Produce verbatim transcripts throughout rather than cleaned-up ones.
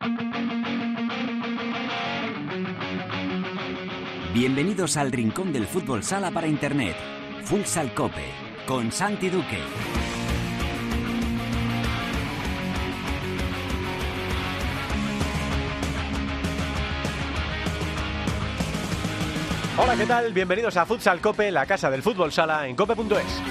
Bienvenidos al rincón del fútbol sala para internet. Futsal Cope, con Santi Duque. Hola, ¿qué tal? Bienvenidos a Futsal Cope, la casa del fútbol sala en cope punto es.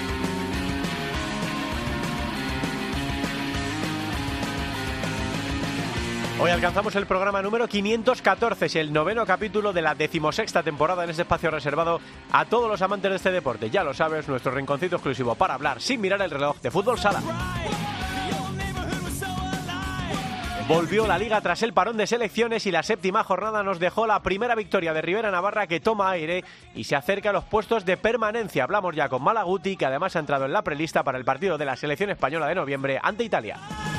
Hoy alcanzamos el programa número quinientos catorce, es el noveno capítulo de la decimosexta temporada en este espacio reservado a todos los amantes de este deporte. Ya lo sabes, nuestro rinconcito exclusivo para hablar sin mirar el reloj de fútbol sala. Volvió la Liga tras el parón de selecciones y la séptima jornada nos dejó la primera victoria de Rivera Navarra, que toma aire y se acerca a los puestos de permanencia. Hablamos ya con Malaguti, que además ha entrado en la prelista para el partido de la selección española de noviembre ante Italia.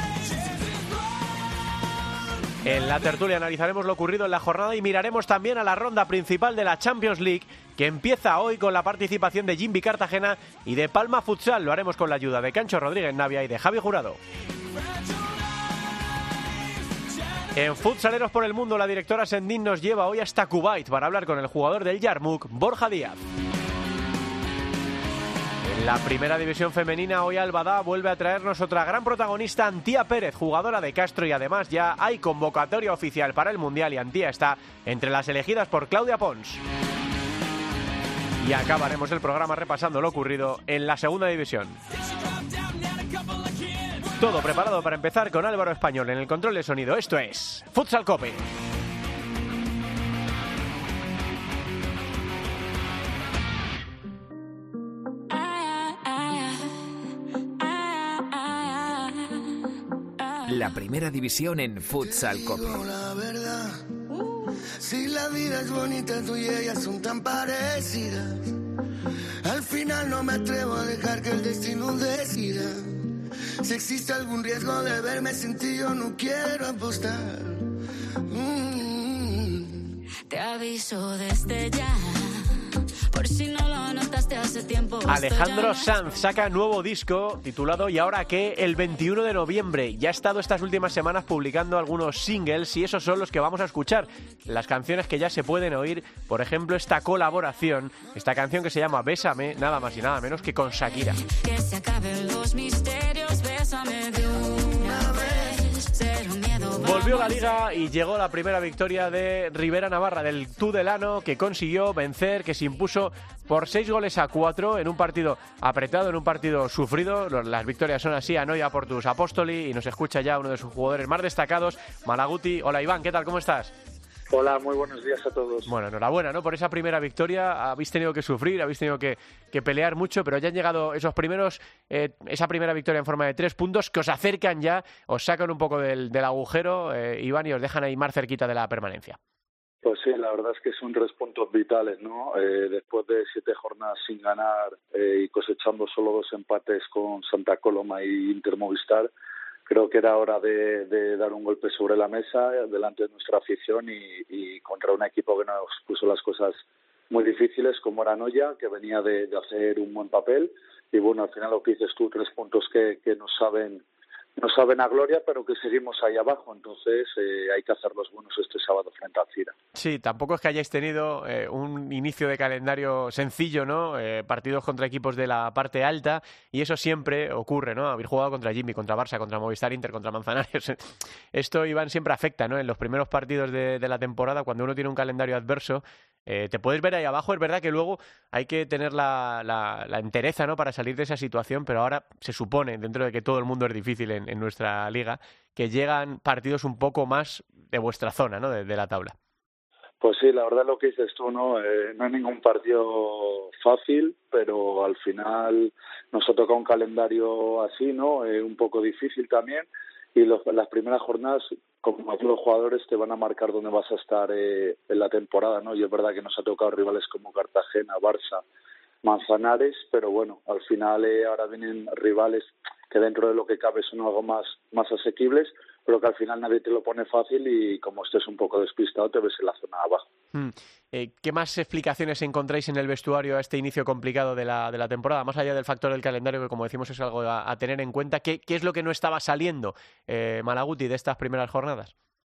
En la tertulia analizaremos lo ocurrido en la jornada y miraremos también a la ronda principal de la Champions League, que empieza hoy con la participación de Jimby Cartagena y de Palma Futsal. Lo haremos con la ayuda de Cancho Rodríguez Navia y de Javi Jurado. En Futsaleros por el Mundo, la directora Sendín nos lleva hoy hasta Kuwait para hablar con el jugador del Yarmouk, Borja Díaz. En la primera división femenina, hoy Albadá vuelve a traernos otra gran protagonista, Antía Pérez, jugadora de Castro, y además ya hay convocatoria oficial para el Mundial y Antía está entre las elegidas por Claudia Pons. Y acabaremos el programa repasando lo ocurrido en la segunda división. Todo preparado para empezar con Álvaro Español en el control de sonido. Esto es Futsal Cope. La primera división en Futsal Cope. La verdad, si la vida es bonita, tú y ella son tan parecidas. Al final no me atrevo a dejar que el destino decida. Si existe algún riesgo de verme sin ti, yo no quiero apostar. Mm. Te aviso desde ya, por si no lo notaste hace tiempo. Alejandro Sanz saca nuevo disco titulado ¿Y ahora qué? El veintiuno de noviembre. Ya ha estado estas últimas semanas publicando algunos singles y esos son los que vamos a escuchar. Las canciones que ya se pueden oír, por ejemplo, esta colaboración, esta canción que se llama Bésame, nada más y nada menos que con Shakira. Que se acaben los misterios, bésame de una vez, cero miedo. Volvió la Liga y llegó la primera victoria de Rivera Navarra, del Tudelano, que consiguió vencer, que se impuso por seis goles a cuatro en un partido apretado, en un partido sufrido. Las victorias son así, Anoia Portus Apóstoli, y nos escucha ya uno de sus jugadores más destacados, Malaguti. Hola Iván, ¿qué tal? ¿Cómo estás? Hola, muy buenos días a todos. Bueno, enhorabuena, ¿no? Por esa primera victoria. Habéis tenido que sufrir, habéis tenido que, que pelear mucho, pero ya han llegado esos primeros, eh, esa primera victoria en forma de tres puntos que os acercan ya, os sacan un poco del, del agujero, eh, Iván, y os dejan ahí más cerquita de la permanencia. Pues sí, la verdad es que son tres puntos vitales, ¿no? Eh, después de siete jornadas sin ganar eh, y cosechando solo dos empates con Santa Coloma y Inter Movistar, creo que era hora de, de dar un golpe sobre la mesa delante de nuestra afición y, y contra un equipo que nos puso las cosas muy difíciles, como era Anoia, que venía de, de hacer un buen papel. Y bueno, al final lo que dices tú, tres puntos que, que nos saben nos saben a gloria, pero que seguimos ahí abajo. Entonces eh, hay que hacer los buenos este sábado frente al Cira. Sí, tampoco es que hayáis tenido eh, un inicio de calendario sencillo, ¿no? Eh, partidos contra equipos de la parte alta, y eso siempre ocurre, ¿no? Haber jugado contra Jimmy, contra Barça, contra Movistar Inter, contra Manzanares. Esto, Iván, siempre afecta, ¿no? En los primeros partidos de, de la temporada, cuando uno tiene un calendario adverso, eh, te puedes ver ahí abajo. Es verdad que luego hay que tener la, la, la entereza, ¿no? Para salir de esa situación, pero ahora se supone, dentro de que todo el mundo es difícil en, en nuestra liga, que llegan partidos un poco más de vuestra zona, ¿no? De, de la tabla. Pues sí, la verdad es lo que dices tú, ¿no? Eh, no hay ningún partido fácil, pero al final nos ha tocado un calendario así, ¿no? Eh, un poco difícil también, y los, las primeras jornadas, como los jugadores, te van a marcar dónde vas a estar eh, en la temporada, ¿no? Y es verdad que nos ha tocado rivales como Cartagena, Barça, Manzanares, pero bueno, al final eh, ahora vienen rivales que dentro de lo que cabe son algo más, más asequibles, pero que al final nadie te lo pone fácil y como estés un poco despistado te ves en la zona de abajo. Hmm. Eh, ¿Qué más explicaciones encontráis en el vestuario a este inicio complicado de la, de la temporada? Más allá del factor del calendario, que como decimos es algo a, a tener en cuenta, ¿qué, qué es lo que no estaba saliendo, eh, Malaguti, de estas primeras jornadas?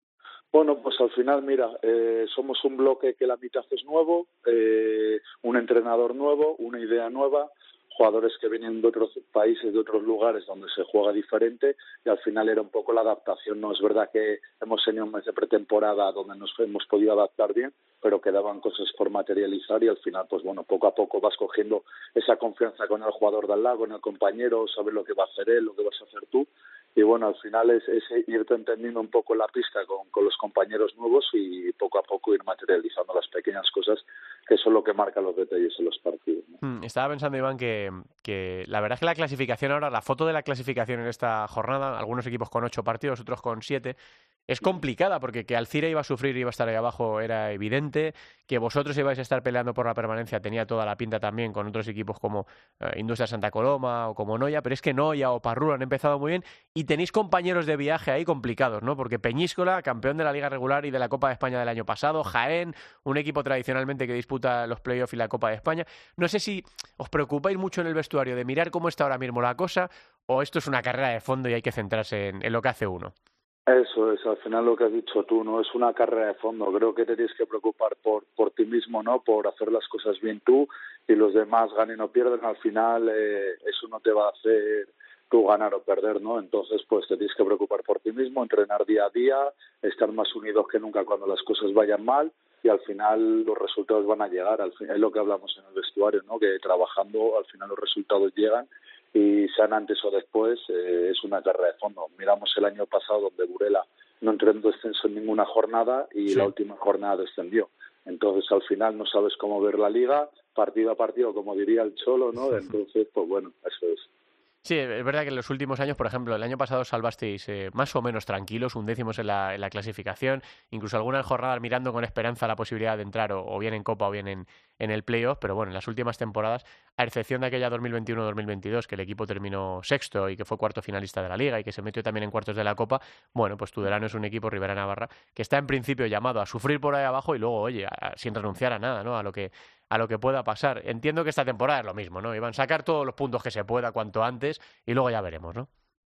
Bueno, pues al final, mira, eh, somos un bloque que la mitad es nuevo, eh, un entrenador nuevo, una idea nueva, jugadores que vienen de otros países, de otros lugares donde se juega diferente, y al final era un poco la adaptación. No es verdad que hemos tenido un mes de pretemporada donde nos hemos podido adaptar bien, pero quedaban cosas por materializar y al final, pues bueno, poco a poco vas cogiendo esa confianza con el jugador de al lado, con el compañero, saber lo que va a hacer él, lo que vas a hacer tú. Y bueno, al final es, es irte entendiendo un poco la pista con, con los compañeros nuevos y poco a poco ir materializando las pequeñas cosas que son lo que marcan los detalles en los partidos, ¿no? Mm, estaba pensando, Iván, que, que la verdad es que la clasificación ahora, la foto de la clasificación en esta jornada, algunos equipos con ocho partidos, otros con siete, es complicada porque que Alcira iba a sufrir y iba a estar ahí abajo era evidente, que vosotros ibais a estar peleando por la permanencia tenía toda la pinta también con otros equipos como eh, Industria Santa Coloma o como Noia, pero es que Noia o Parrulo han empezado muy bien y tenéis compañeros de viaje ahí complicados, ¿no? Porque Peñíscola, campeón de la Liga Regular y de la Copa de España del año pasado, Jaén, un equipo tradicionalmente que disputa los playoffs y la Copa de España. No sé si os preocupáis mucho en el vestuario de mirar cómo está ahora mismo la cosa o esto es una carrera de fondo y hay que centrarse en, en lo que hace uno. Eso es, al final lo que has dicho tú, no es una carrera de fondo. Creo que te tienes que preocupar por por ti mismo, ¿no? Por hacer las cosas bien tú y los demás ganen o pierden. Al final eh, eso no te va a hacer tú ganar o perder, ¿no? Entonces, pues te tienes que preocupar por ti mismo, entrenar día a día, estar más unidos que nunca cuando las cosas vayan mal y al final los resultados van a llegar. Al fin, es lo que hablamos en el vestuario, ¿no? Que trabajando al final los resultados llegan y sean antes o después, eh, es una carrera de fondo. Miramos el año pasado donde Burela no entró en descenso en ninguna jornada y sí. La última jornada descendió. Entonces, al final no sabes cómo ver la liga, partido a partido, como diría el Cholo, ¿no? Entonces, pues bueno, eso es. Sí, es verdad que en los últimos años, por ejemplo, el año pasado salvasteis eh, más o menos tranquilos, undécimos en la, en la clasificación, incluso algunas jornadas mirando con esperanza la posibilidad de entrar o, o bien en Copa o bien en, en el playoff, pero bueno, en las últimas temporadas, a excepción de aquella dos mil veintiuno dos mil veintidós, que el equipo terminó sexto y que fue cuarto finalista de la Liga y que se metió también en cuartos de la Copa, bueno, pues Tudelano es un equipo, Rivera Navarra, que está en principio llamado a sufrir por ahí abajo y luego, oye, a, sin renunciar a nada, ¿no? A lo que a lo que pueda pasar. Entiendo que esta temporada es lo mismo, ¿no? Iban a sacar todos los puntos que se pueda cuanto antes y luego ya veremos, ¿no?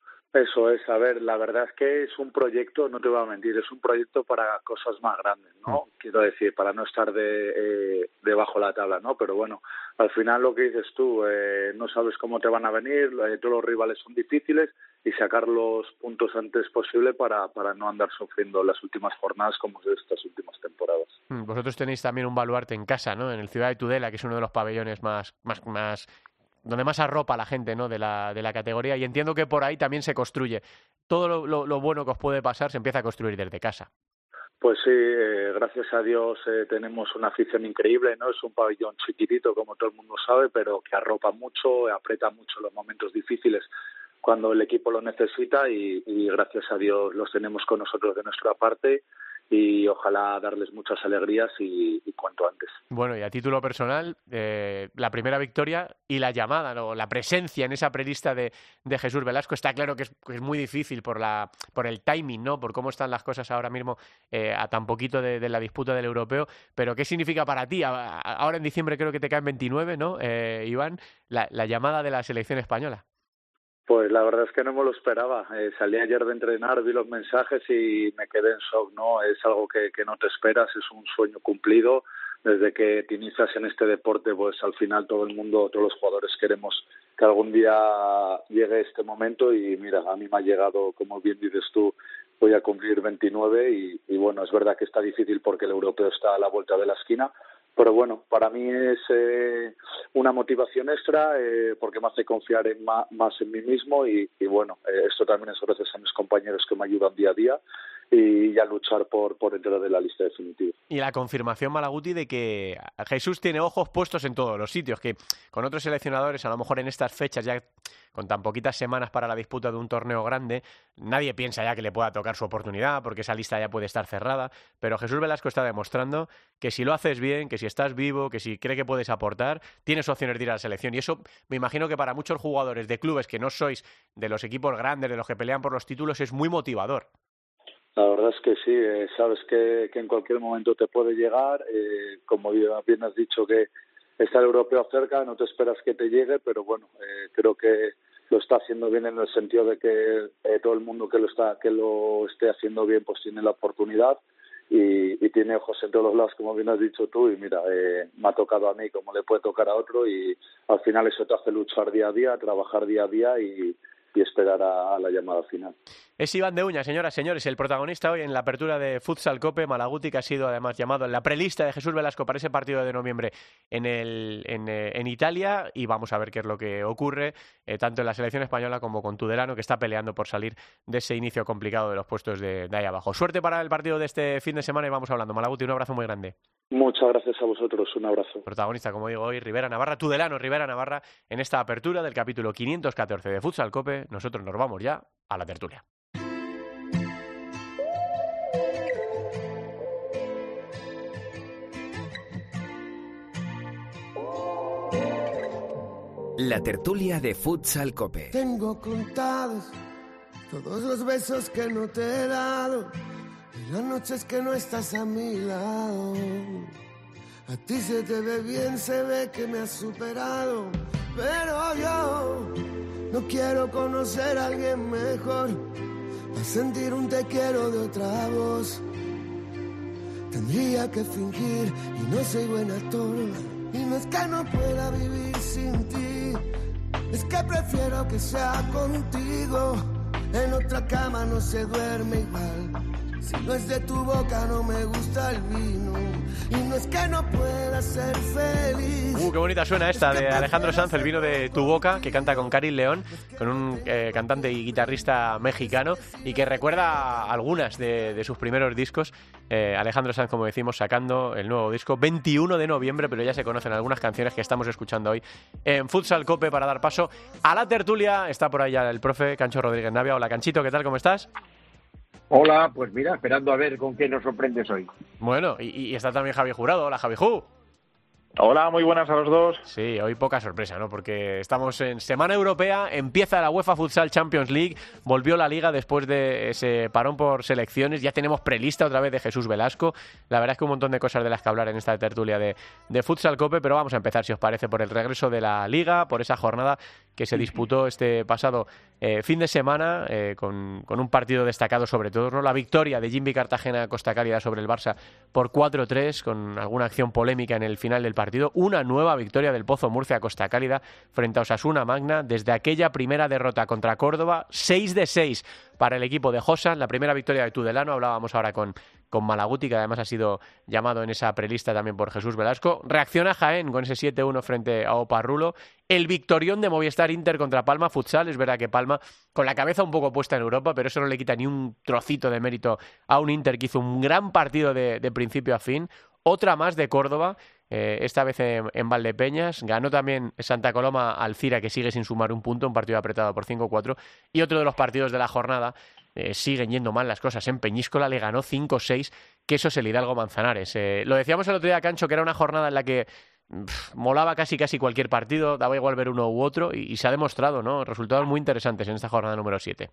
Eso es, a ver, la verdad es que es un proyecto, no te voy a mentir, es un proyecto para cosas más grandes, ¿no? Mm. Quiero decir, para no estar de eh, debajo de la tabla, ¿no? Pero bueno, al final lo que dices tú, eh, no sabes cómo te van a venir, eh, todos los rivales son difíciles y sacar los puntos antes posible para, para no andar sufriendo las últimas jornadas como de estas últimas temporadas. Mm, vosotros tenéis también un baluarte en casa, ¿no? En el Ciudad de Tudela, que es uno de los pabellones más... más, más donde más arropa la gente, ¿no? de la de la categoría, y entiendo que por ahí también se construye. Todo lo, lo, lo bueno que os puede pasar se empieza a construir desde casa. Pues sí, eh, gracias a Dios eh, tenemos una afición increíble, ¿no? Es un pabellón chiquitito, como todo el mundo sabe, pero que arropa mucho, aprieta mucho los momentos difíciles cuando el equipo lo necesita y, y gracias a Dios los tenemos con nosotros de nuestra parte y ojalá darles muchas alegrías y, y cuanto antes. Bueno, y a título personal, eh, la primera victoria y la llamada, ¿no? La presencia en esa prelista de, de Jesús Velasco, está claro que es, que es muy difícil por la por el timing, ¿no? Por cómo están las cosas ahora mismo eh, a tan poquito de, de la disputa del europeo, pero ¿qué significa para ti? A, a, ahora en diciembre creo que te caen veintinueve, ¿no? Eh, Iván, la, la llamada de la selección española. Pues la verdad es que no me lo esperaba. Eh, salí ayer de entrenar, vi los mensajes y me quedé en shock, ¿no? Es algo que, que no te esperas, es un sueño cumplido. Desde que te inicias en este deporte, pues al final todo el mundo, todos los jugadores queremos que algún día llegue este momento y mira, a mí me ha llegado, como bien dices tú, voy a cumplir veintinueve y, y bueno, es verdad que está difícil porque el europeo está a la vuelta de la esquina. Pero bueno, para mí es eh, una motivación extra eh, porque me hace confiar en ma, más en mí mismo y, y bueno, eh, esto también es gracias a mis compañeros que me ayudan día a día y a luchar por, por entrar de la lista definitiva. Y la confirmación, Malaguti, de que Jesús tiene ojos puestos en todos los sitios, que con otros seleccionadores, a lo mejor en estas fechas, ya con tan poquitas semanas para la disputa de un torneo grande, nadie piensa ya que le pueda tocar su oportunidad, porque esa lista ya puede estar cerrada, pero Jesús Velasco está demostrando que si lo haces bien, que si estás vivo, que si cree que puedes aportar, tienes opciones de ir a la selección. Y eso me imagino que para muchos jugadores de clubes que no sois de los equipos grandes, de los que pelean por los títulos, es muy motivador. La verdad es que sí, eh, sabes que, que en cualquier momento te puede llegar, eh, como bien has dicho que está el europeo cerca, no te esperas que te llegue, pero bueno, eh, creo que lo está haciendo bien en el sentido de que eh, todo el mundo que lo está que lo esté haciendo bien pues tiene la oportunidad y, y tiene ojos en todos los lados, como bien has dicho tú, y mira, eh, me ha tocado a mí como le puede tocar a otro, y al final eso te hace luchar día a día, trabajar día a día y, y esperar a, a la llamada final. Es Iván de Uña, señoras y señores, el protagonista hoy en la apertura de Futsal Cope. Malaguti, que ha sido además llamado en la prelista de Jesús Velasco para ese partido de noviembre en, el, en, eh, en Italia, y vamos a ver qué es lo que ocurre, eh, tanto en la selección española como con Tudelano, que está peleando por salir de ese inicio complicado de los puestos de, de ahí abajo. Suerte para el partido de este fin de semana y vamos hablando. Malaguti, un abrazo muy grande. Muchas gracias a vosotros, un abrazo. Protagonista, como digo hoy, Rivera Navarra, Tudelano Rivera Navarra, en esta apertura del capítulo quinientos catorce de Futsal Cope. Nosotros nos vamos ya a la tertulia. La tertulia de Futsal Cope. Tengo contados todos los besos que no te he dado y las noches que no estás a mi lado. A ti se te ve bien, se ve que me has superado, pero yo no quiero conocer a alguien mejor para sentir un te quiero de otra voz. Tendría que fingir y no soy buen actor, y no es que no pueda vivir sin ti, es que prefiero que sea contigo. En otra cama no se duerme igual, si no es de tu boca no me gusta el vino, y no es que no pueda ser feliz. Uh, qué bonita suena esta de Alejandro Sanz, El vino de tu boca, que canta con Karin León, con un eh, cantante y guitarrista mexicano, y que recuerda algunas de, de sus primeros discos. Eh, Alejandro Sanz, como decimos, sacando el nuevo disco veintiuno de noviembre, pero ya se conocen algunas canciones que estamos escuchando hoy en Futsal Cope. Para dar paso a la tertulia está por ahí ya el profe Cancho Rodríguez Navia. Hola, Canchito, ¿qué tal? ¿Cómo estás? Hola, pues mira, esperando a ver con qué nos sorprendes hoy. Bueno, y, y está también Javi Jurado. Hola, Javi Ju. Hola, muy buenas a los dos. Sí, hoy poca sorpresa, ¿no? Porque estamos en Semana Europea, empieza la UEFA Futsal Champions League, volvió la Liga después de ese parón por selecciones, ya tenemos prelista otra vez de Jesús Velasco. La verdad es que un montón de cosas de las que hablar en esta tertulia de, de Futsal Cope, pero vamos a empezar, si os parece, por el regreso de la Liga, por esa jornada que se disputó este pasado eh, fin de semana, eh, con, con un partido destacado sobre todo, ¿no? La victoria de Jimby Cartagena Costa Cálida sobre el Barça por cuatro tres, con alguna acción polémica en el final del partido. Partido, una nueva victoria del Pozo Murcia Costa Cálida frente a Osasuna Magna desde aquella primera derrota contra Córdoba, seis de seis para el equipo de Josan, la primera victoria de Tudelano. Hablábamos ahora con, con Malaguti, que además ha sido llamado en esa prelista también por Jesús Velasco. Reacciona Jaén con ese siete uno frente a Oparrulo. El victorión de Movistar Inter contra Palma Futsal. Es verdad que Palma con la cabeza un poco puesta en Europa, pero eso no le quita ni un trocito de mérito a un Inter que hizo un gran partido de, de principio a fin. Otra más de Córdoba, eh, esta vez en, en Valdepeñas. Ganó también Santa Coloma Alcira, que sigue sin sumar un punto, un partido apretado por cinco cuatro. Y otro de los partidos de la jornada, eh, siguen yendo mal las cosas. En Peñíscola le ganó cinco seis, que eso es el Hidalgo Manzanares. Eh, lo decíamos el otro día, Cancho, que era una jornada en la que pff, molaba casi casi cualquier partido, daba igual ver uno u otro, y, y se ha demostrado, ¿no? Resultados muy interesantes en esta jornada número siete.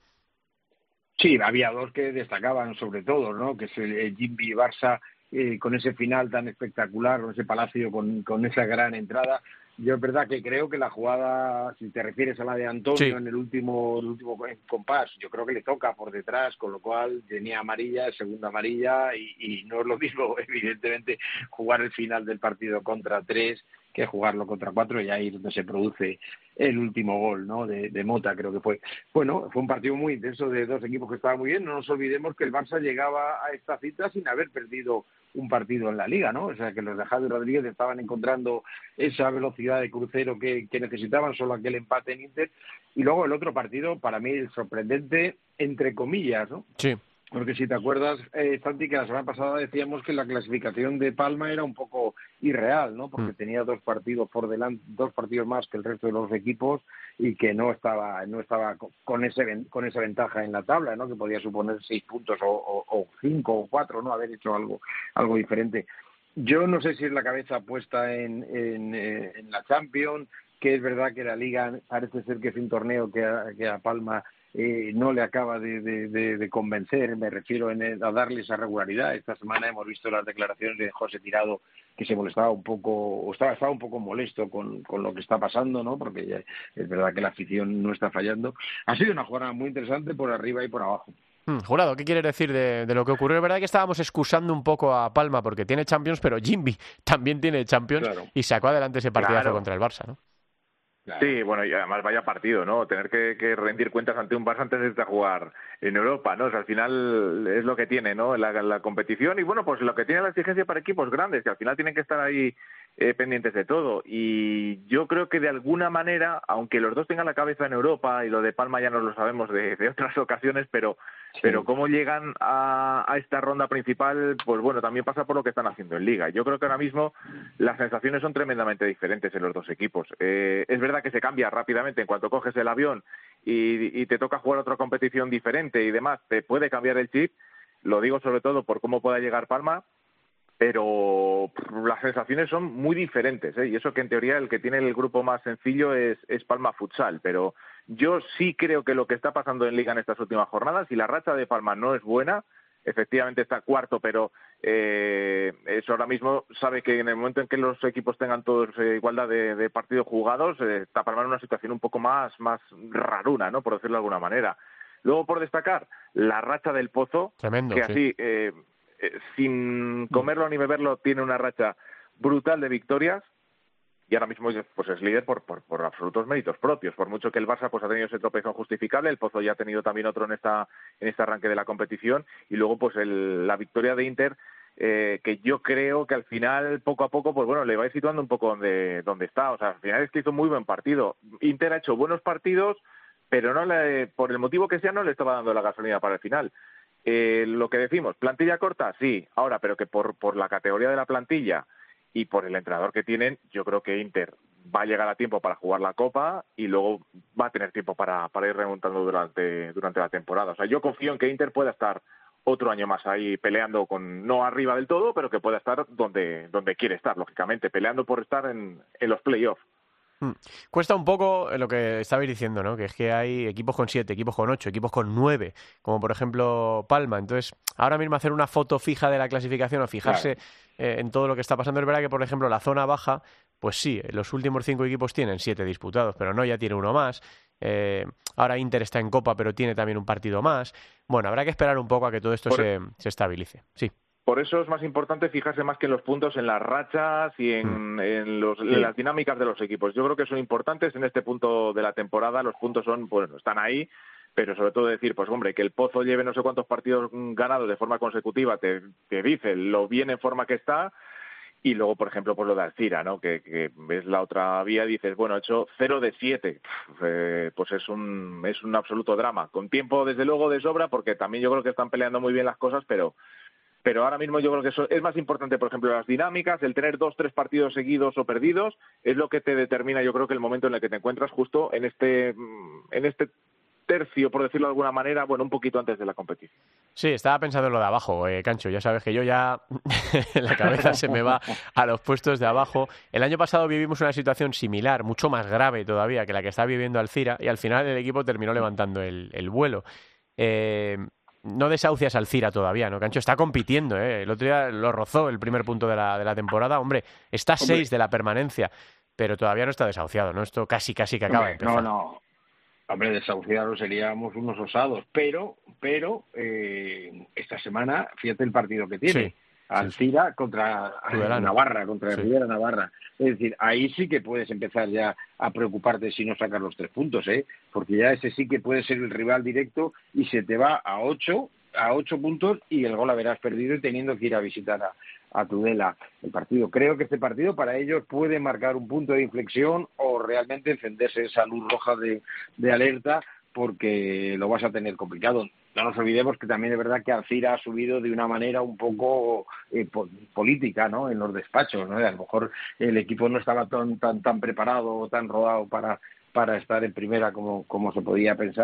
Sí, había dos que destacaban sobre todo, ¿no? Que es el, el Jimby Barça, Eh, con ese final tan espectacular, con ese Palacio, con, con esa gran entrada. Yo es verdad que creo que la jugada, si te refieres a la de Antonio, sí, en el último, el último compás, yo creo que le toca por detrás, con lo cual tenía amarilla, segunda amarilla, y, y no es lo mismo, evidentemente, jugar el final del partido contra tres que jugarlo contra cuatro, y ahí es donde se produce el último gol, ¿no? De, de Mota, creo que fue. Bueno, fue un partido muy intenso de dos equipos que estaban muy bien. No nos olvidemos que el Barça llegaba a esta cita sin haber perdido un partido en la Liga, ¿no? O sea, que los de Javi Rodríguez estaban encontrando esa velocidad de crucero que, que necesitaban, solo aquel empate en Inter. Y luego el otro partido, para mí, el sorprendente, entre comillas, ¿no? Sí. Porque si te acuerdas, eh, Santi, que la semana pasada decíamos que la clasificación de Palma era un poco irreal, ¿no? Porque mm. tenía dos partidos por delante, dos partidos más que el resto de los equipos, y que no estaba no estaba con ese con esa ventaja en la tabla, ¿no? Que podía suponer seis puntos o, o, o cinco o cuatro, ¿no? Haber hecho algo algo diferente. Yo no sé si es la cabeza puesta en, en, en la Champions, que es verdad que la Liga parece ser que es un torneo que a, que a Palma eh, no le acaba de, de, de, de convencer, me refiero en el, a darle esa regularidad. Esta semana hemos visto las declaraciones de José Tirado, que se molestaba un poco, o estaba, estaba un poco molesto con, con lo que está pasando, ¿no? Porque ya es verdad que la afición no está fallando. Ha sido una jornada muy interesante por arriba y por abajo. Hmm, Jurado, ¿qué quieres decir de, de lo que ocurrió? Es verdad que estábamos excusando un poco a Palma porque tiene Champions, pero Jimby también tiene Champions, Claro. y sacó adelante ese partidazo Claro. contra el Barça, ¿no? Claro. Sí, bueno, y además vaya partido, ¿no? Tener que, que rendir cuentas ante un Barça antes de irte a jugar en Europa, ¿no? O sea, al final es lo que tiene, ¿no? La, la competición y, bueno, pues lo que tiene la exigencia para equipos grandes, que al final tienen que estar ahí eh, pendientes de todo. Y yo creo que de alguna manera, aunque los dos tengan la cabeza en Europa, y lo de Palma ya no lo sabemos de, de otras ocasiones, pero Sí. pero cómo llegan a, a esta ronda principal, pues bueno, también pasa por lo que están haciendo en Liga. Yo creo que ahora mismo las sensaciones son tremendamente diferentes en los dos equipos. Eh, es verdad que se cambia rápidamente en cuanto coges el avión y, y te toca jugar otra competición diferente y demás, te puede cambiar el chip. Lo digo sobre todo por cómo pueda llegar Palma, pero las sensaciones son muy diferentes, ¿eh? Y eso que en teoría el que tiene el grupo más sencillo es, es Palma Futsal, pero yo sí creo que lo que está pasando en Liga en estas últimas jornadas, y la racha de Palma no es buena, efectivamente está cuarto, pero eh, eso ahora mismo sabe que en el momento en que los equipos tengan todos eh, igualdad de, de partidos jugados, eh, está Palma en una situación un poco más, más raruna, ¿no? Por decirlo de alguna manera. Luego, por destacar, la racha del Pozo, Tremendo, que sí. así... Eh, Eh, sin comerlo ni beberlo, tiene una racha brutal de victorias y ahora mismo pues es líder por, por, por absolutos méritos propios. Por mucho que el Barça pues ha tenido ese tropezón justificable, el Pozo ya ha tenido también otro en esta en este arranque de la competición, y luego pues el, la victoria de Inter, eh, que yo creo que al final poco a poco pues bueno le va a ir situando un poco donde, donde está. O sea, al final es que hizo un muy buen partido. Inter ha hecho buenos partidos, pero no le, por el motivo que sea no le estaba dando la gasolina para el final. Eh, lo que decimos, plantilla corta, sí, ahora, pero que por, por la categoría de la plantilla y por el entrenador que tienen, yo creo que Inter va a llegar a tiempo para jugar la Copa y luego va a tener tiempo para, para ir remontando durante, durante la temporada. O sea, yo confío en que Inter pueda estar otro año más ahí peleando, con no arriba del todo, pero que pueda estar donde, donde quiere estar, lógicamente, peleando por estar en, en los playoffs. Hmm. Cuesta un poco lo que estabais diciendo, ¿no? Que es que hay equipos con siete, equipos con ocho, equipos con nueve, como por ejemplo Palma. Entonces, ahora mismo hacer una foto fija de la clasificación o fijarse claro. eh, en todo lo que está pasando, es verdad que, por ejemplo, la zona baja, pues sí, los últimos cinco equipos tienen siete disputados, pero no, ya tiene uno más. Eh, ahora Inter está en Copa, pero tiene también un partido más. Bueno, habrá que esperar un poco a que todo esto por... se, se estabilice. Sí. Por eso es más importante fijarse más que en los puntos, en las rachas y en, mm. en, los, sí. en las dinámicas de los equipos. Yo creo que son importantes en este punto de la temporada. Los puntos son, bueno, están ahí, pero sobre todo decir, pues hombre, que el Pozo lleve no sé cuántos partidos ganados de forma consecutiva, te, te dice lo bien en forma que está. Y luego, por ejemplo, pues lo de Alcira, ¿no? Que, que ves la otra vía y dices, bueno, ha hecho cero de siete. Eh, pues es un, es un absoluto drama. Con tiempo, desde luego, de sobra, porque también yo creo que están peleando muy bien las cosas, pero... Pero ahora mismo yo creo que eso es más importante, por ejemplo, las dinámicas, el tener dos, tres partidos seguidos o perdidos, es lo que te determina, yo creo que el momento en el que te encuentras justo en este, en este tercio, por decirlo de alguna manera, bueno, un poquito antes de la competición. Sí, estaba pensando en lo de abajo, eh, Cancho, ya sabes que yo ya la cabeza se me va a los puestos de abajo. El año pasado vivimos una situación similar, mucho más grave todavía que la que está viviendo Alcira, y al final el equipo terminó levantando el, el vuelo. Eh... No desahucias al Alcira todavía, ¿no, Cancho? Está compitiendo, ¿eh? El otro día lo rozó el primer punto de la, de la temporada. Hombre, está a seis de la permanencia, pero todavía no está desahuciado, ¿no? Esto casi, casi que acaba Hombre, de empezar. No, no. Hombre, desahuciados seríamos unos osados. Pero, pero, eh, esta semana, fíjate el partido que tiene. Sí. Alcira contra Tudelano. Navarra, contra sí. Rivera Navarra. Es decir, ahí sí que puedes empezar ya a preocuparte si no sacas los tres puntos, ¿eh? Porque ya ese sí que puede ser el rival directo y se te va a ocho, a ocho puntos y el gol haberás perdido y teniendo que ir a visitar a, a Tudela el partido. Creo que este partido para ellos puede marcar un punto de inflexión o realmente encenderse esa luz roja de, de alerta, porque lo vas a tener complicado. No nos olvidemos que también es verdad que Alcira ha subido de una manera un poco eh, po- política, ¿no? En los despachos, ¿no? A lo mejor el equipo no estaba tan tan tan preparado o tan rodado para para estar en primera como, como se podía pensar,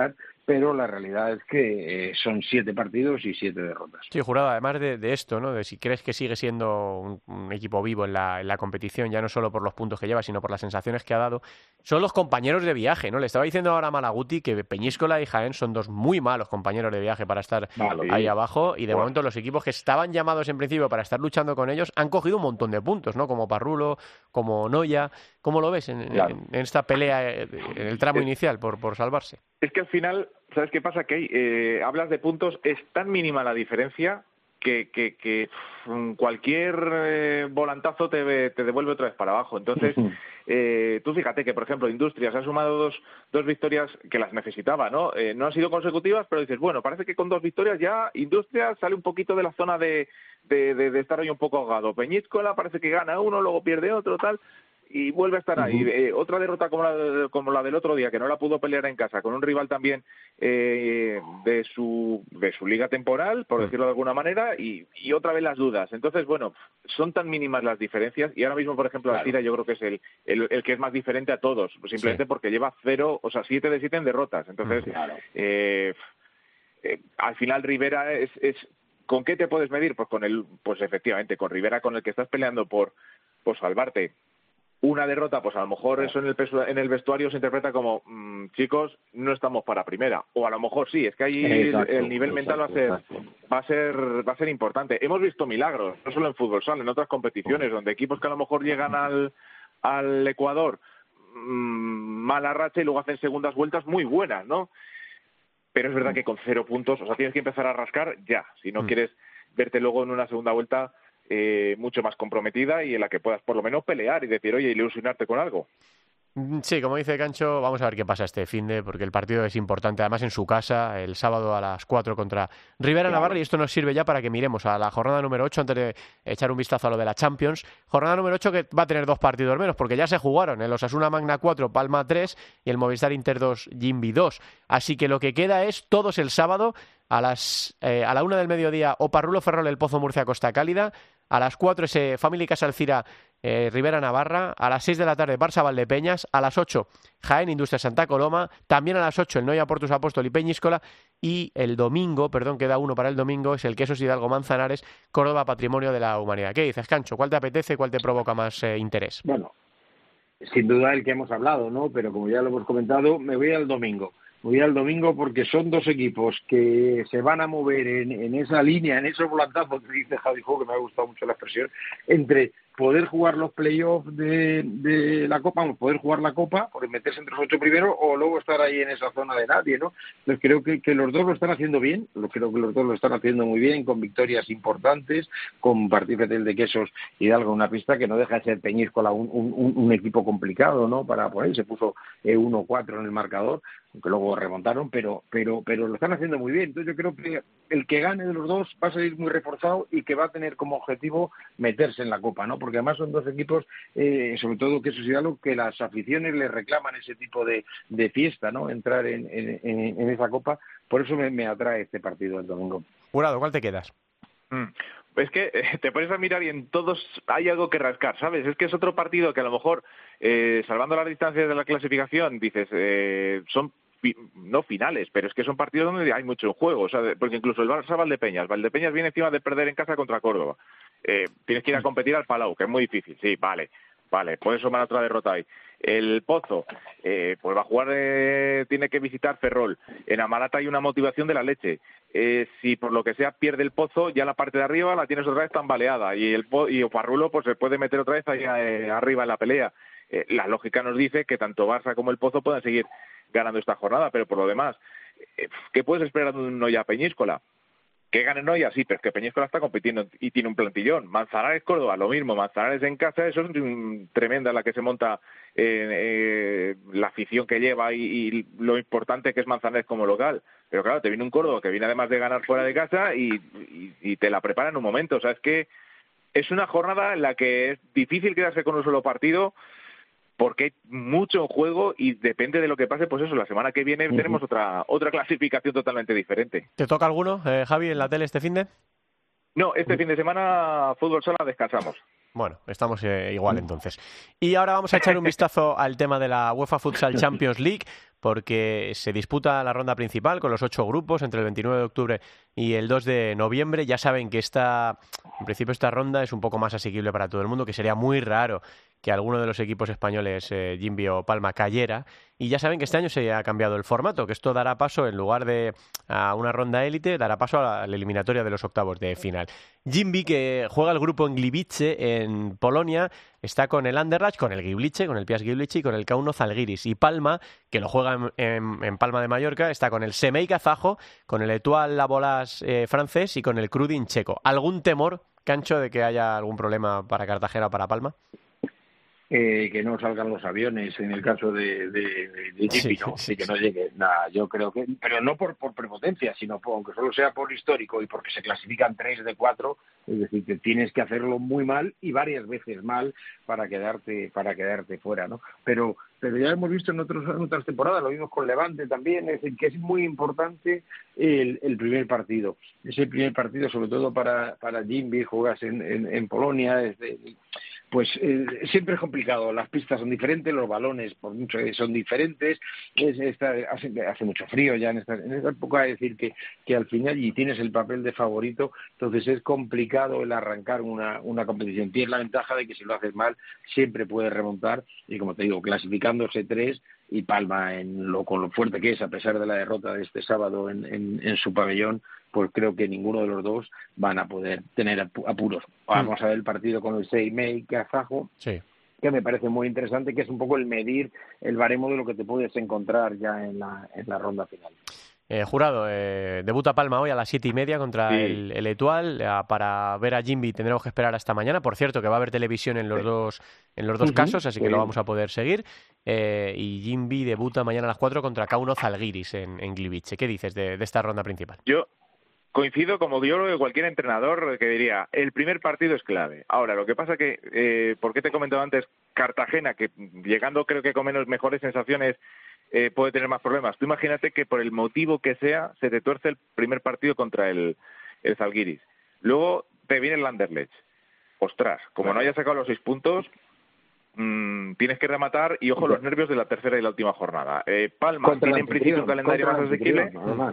pero la realidad es que eh, son siete partidos y siete derrotas. Sí, Jurado, además de, de esto, ¿no? De si crees que sigue siendo un, un equipo vivo en la, en la competición, ya no solo por los puntos que lleva, sino por las sensaciones que ha dado, son los compañeros de viaje, ¿no? Le estaba diciendo ahora a Malaguti que Peñíscola y Jaén son dos muy malos compañeros de viaje para estar vale, ahí abajo, y de bueno. momento los equipos que estaban llamados en principio para estar luchando con ellos han cogido un montón de puntos, ¿no? Como Parrulo, como Noya. ¿Cómo lo ves en, claro. en, en esta pelea, en el tramo es, inicial por, por salvarse? Es que al final, ¿sabes qué pasa? Que eh, hablas de puntos, es tan mínima la diferencia que, que, que cualquier eh, volantazo te, te devuelve otra vez para abajo. Entonces, eh, tú fíjate que, por ejemplo, Industrias ha sumado dos, dos victorias que las necesitaba, ¿no? Eh, no han sido consecutivas, pero dices, bueno, parece que con dos victorias ya Industrias sale un poquito de la zona de, de, de, de estar ahí un poco ahogado. Peñíscola parece que gana uno, luego pierde otro, tal... y vuelve a estar ahí. Uh-huh. Eh, otra derrota como la, de, como la del otro día, que no la pudo pelear en casa, con un rival también eh, de su de su liga temporal, por decirlo de alguna manera, y, y otra vez las dudas. Entonces, bueno, son tan mínimas las diferencias, y ahora mismo, por ejemplo, claro. la Tira yo creo que es el, el, el que es más diferente a todos, simplemente sí. porque lleva cero, o sea, siete de siete en derrotas. Entonces, claro. eh, eh, al final Rivera es... es ¿con qué te puedes medir? Pues con el, pues efectivamente, con Rivera, con el que estás peleando por, por salvarte. Una derrota, pues a lo mejor eso en el, en el vestuario se interpreta como mmm, chicos, no estamos para primera, o a lo mejor sí, es que ahí exacto, el nivel mental va a ser va a ser va a ser importante. Hemos visto milagros, no solo en fútbol sala, en otras competiciones, donde equipos que a lo mejor llegan al al Ecuador mmm, mala racha y luego hacen segundas vueltas muy buenas, ¿no? Pero es verdad que con cero puntos, o sea, tienes que empezar a rascar ya, si no mm. quieres verte luego en una segunda vuelta Eh, mucho más comprometida y en la que puedas por lo menos pelear y decir, oye, ilusionarte con algo. Sí, como dice Cancho, vamos a ver qué pasa este finde, porque el partido es importante, además en su casa, el sábado a las cuatro contra Rivera claro. Navarra, y esto nos sirve ya para que miremos a la jornada número ocho, antes de echar un vistazo a lo de la Champions. Jornada número ocho que va a tener dos partidos menos, porque ya se jugaron el Osasuna Magna cuatro, Palma tres, y el Movistar Inter dos, Jimbi dos. Así que lo que queda es todos el sábado a las eh, a la una del mediodía, Oparrulo Ferrol, El Pozo Murcia, Costa Cálida. A las cuatro ese Family Casa Alcira, eh, Rivera Navarra. A las seis de la tarde Barça Valdepeñas. A las ocho Jaén Industria Santa Coloma. También a las ocho el Noia Portus Apóstol y Peñíscola. Y el domingo, perdón, queda uno para el domingo, es el Quesos Hidalgo Manzanares, Córdoba Patrimonio de la Humanidad. ¿Qué dices, Cancho? ¿Cuál te apetece? ¿Cuál te provoca más eh, interés? Bueno, sin duda el que hemos hablado, ¿no? Pero como ya lo hemos comentado, me voy al domingo. Voy al domingo porque son dos equipos que se van a mover en, en esa línea, en esos volantazos que dice Javi Jo, que me ha gustado mucho la expresión, entre poder jugar los playoffs de, de la Copa, poder jugar la Copa, por meterse entre los ocho primeros, o luego estar ahí en esa zona de nadie, ¿no? Entonces creo que, que los dos lo están haciendo bien, creo que los dos lo están haciendo muy bien, con victorias importantes, con Partífete de Quesos Hidalgo, una pista que no deja de ser Peñíscola, un, un, un equipo complicado, ¿no? Para poner, se puso eh, uno cuatro en el marcador, aunque luego remontaron, pero pero pero lo están haciendo muy bien. Entonces yo creo que el que gane de los dos va a salir muy reforzado y que va a tener como objetivo meterse en la Copa, ¿no? Porque además son dos equipos, eh, sobre todo que eso es algo que las aficiones le reclaman, ese tipo de, de fiesta, ¿no? Entrar en, en, en esa Copa. Por eso me, me atrae este partido del domingo. Jurado, ¿cuál te quedas? Mm. Es que eh, te pones a mirar y en todos hay algo que rascar, ¿sabes? Es que es otro partido que a lo mejor, eh, salvando las distancias de la clasificación, dices, eh, son no finales, pero es que son partidos donde hay mucho en juego, o sea, porque incluso el Barça Valdepeñas, Valdepeñas viene encima de perder en casa contra Córdoba, eh, tienes que ir a competir al Palau, que es muy difícil, sí, vale, vale, puedes sumar otra derrota ahí. El Pozo, eh, pues va a jugar, eh, tiene que visitar Ferrol, en Amarata hay una motivación de la leche, eh, si por lo que sea pierde el Pozo, ya la parte de arriba la tienes otra vez tambaleada, y el y Oparrulo pues se puede meter otra vez ahí eh, arriba en la pelea. Eh, la lógica nos dice que tanto Barça como el Pozo puedan seguir ganando esta jornada, pero por lo demás, ¿qué puedes esperar de un Noia Peñíscola? Que gane Noia, sí, pero es que Peñíscola está compitiendo y tiene un plantillón. Manzanares Córdoba, lo mismo, Manzanares en casa, eso es un, tremenda la que se monta, eh, eh, la afición que lleva y, y lo importante que es Manzanares como local. Pero claro, te viene un Córdoba que viene además de ganar fuera de casa y, y, y te la prepara en un momento. O sea, es que es una jornada en la que es difícil quedarse con un solo partido, porque hay mucho en juego y depende de lo que pase, pues eso, la semana que viene uh-huh. tenemos otra otra clasificación totalmente diferente. ¿Te toca alguno, eh, Javi, en la tele este finde? No, este fin de semana fútbol sala descansamos. Bueno, estamos eh, igual entonces. Y ahora vamos a echar un vistazo al tema de la UEFA Futsal Champions League, porque se disputa la ronda principal con los ocho grupos entre el veintinueve de octubre y el dos de noviembre. Ya saben que esta, en principio esta ronda es un poco más asequible para todo el mundo, que sería muy raro que alguno de los equipos españoles, eh, Jimby o Palma, cayera. Y ya saben que este año se ha cambiado el formato, que esto dará paso, en lugar de a una ronda élite, dará paso a la eliminatoria de los octavos de final. Jimby, que juega el grupo en Gliwice, en Polonia, está con el Anderlecht, con el Gliwice, con el Piast Gliwice y con el Kauno Zalgiris. Y Palma, que lo juega en, en, en Palma de Mallorca, está con el Semey Kazajo, con el Etoile Labolas eh, francés y con el Krudin checo. ¿Algún temor, Cancho, de que haya algún problema para Cartagena o para Palma? Eh, que no salgan los aviones en el caso de, de, de, de Jimmy, ¿no? Sí, sí, que no llegue. Nada, yo creo que, pero no por, por prepotencia, sino por, aunque solo sea por histórico y porque se clasifican tres de cuatro, es decir, que tienes que hacerlo muy mal y varias veces mal para quedarte, para quedarte fuera, ¿no? Pero, pero ya hemos visto en, otros, en otras temporadas, lo vimos con Levante también, es decir, que es muy importante el, el primer partido. Ese primer partido, sobre todo para, para Jimby, jugas en, en, en Polonia, desde, pues eh, siempre es complicado, las pistas son diferentes, los balones por mucho que son diferentes, es, esta, hace, hace mucho frío ya en esta, en esta época, es decir, que, que al final y tienes el papel de favorito, entonces es complicado el arrancar una, una competición. Tienes la ventaja de que si lo haces mal siempre puedes remontar y, como te digo, clasificándose tres y Palma en lo, con lo fuerte que es, a pesar de la derrota de este sábado en, en, en su pabellón, pues creo que ninguno de los dos van a poder tener apuros. Vamos a ver el partido con el Semey Kazajo, sí, que me parece muy interesante, que es un poco el medir el baremo de lo que te puedes encontrar ya en la, en la ronda final. Eh, Jurado, eh, debuta Palma hoy a las siete y media contra sí. el, el Etoile. Eh, para ver a Jimby tendremos que esperar hasta mañana. Por cierto, que va a haber televisión en los sí. dos en los dos uh-huh. casos, así que sí. lo vamos a poder seguir. Eh, y Jimby debuta mañana a las cuatro contra Kauno Zalgiris en, en Gliwice. ¿Qué dices de, de esta ronda principal? Yo coincido, como yo creo que cualquier entrenador que diría, el primer partido es clave. Ahora, lo que pasa que, eh, ¿por qué te comentaba antes Cartagena, que llegando creo que con menos mejores sensaciones eh, puede tener más problemas? Tú imagínate que por el motivo que sea se te tuerce el primer partido contra el, el Zalgiris. Luego te viene el Anderlecht. Ostras, como no hayas sacado los seis puntos, mmm, tienes que rematar y ojo los nervios de la tercera y la última jornada. Eh, Palma contra tiene en principio un calendario más asequible.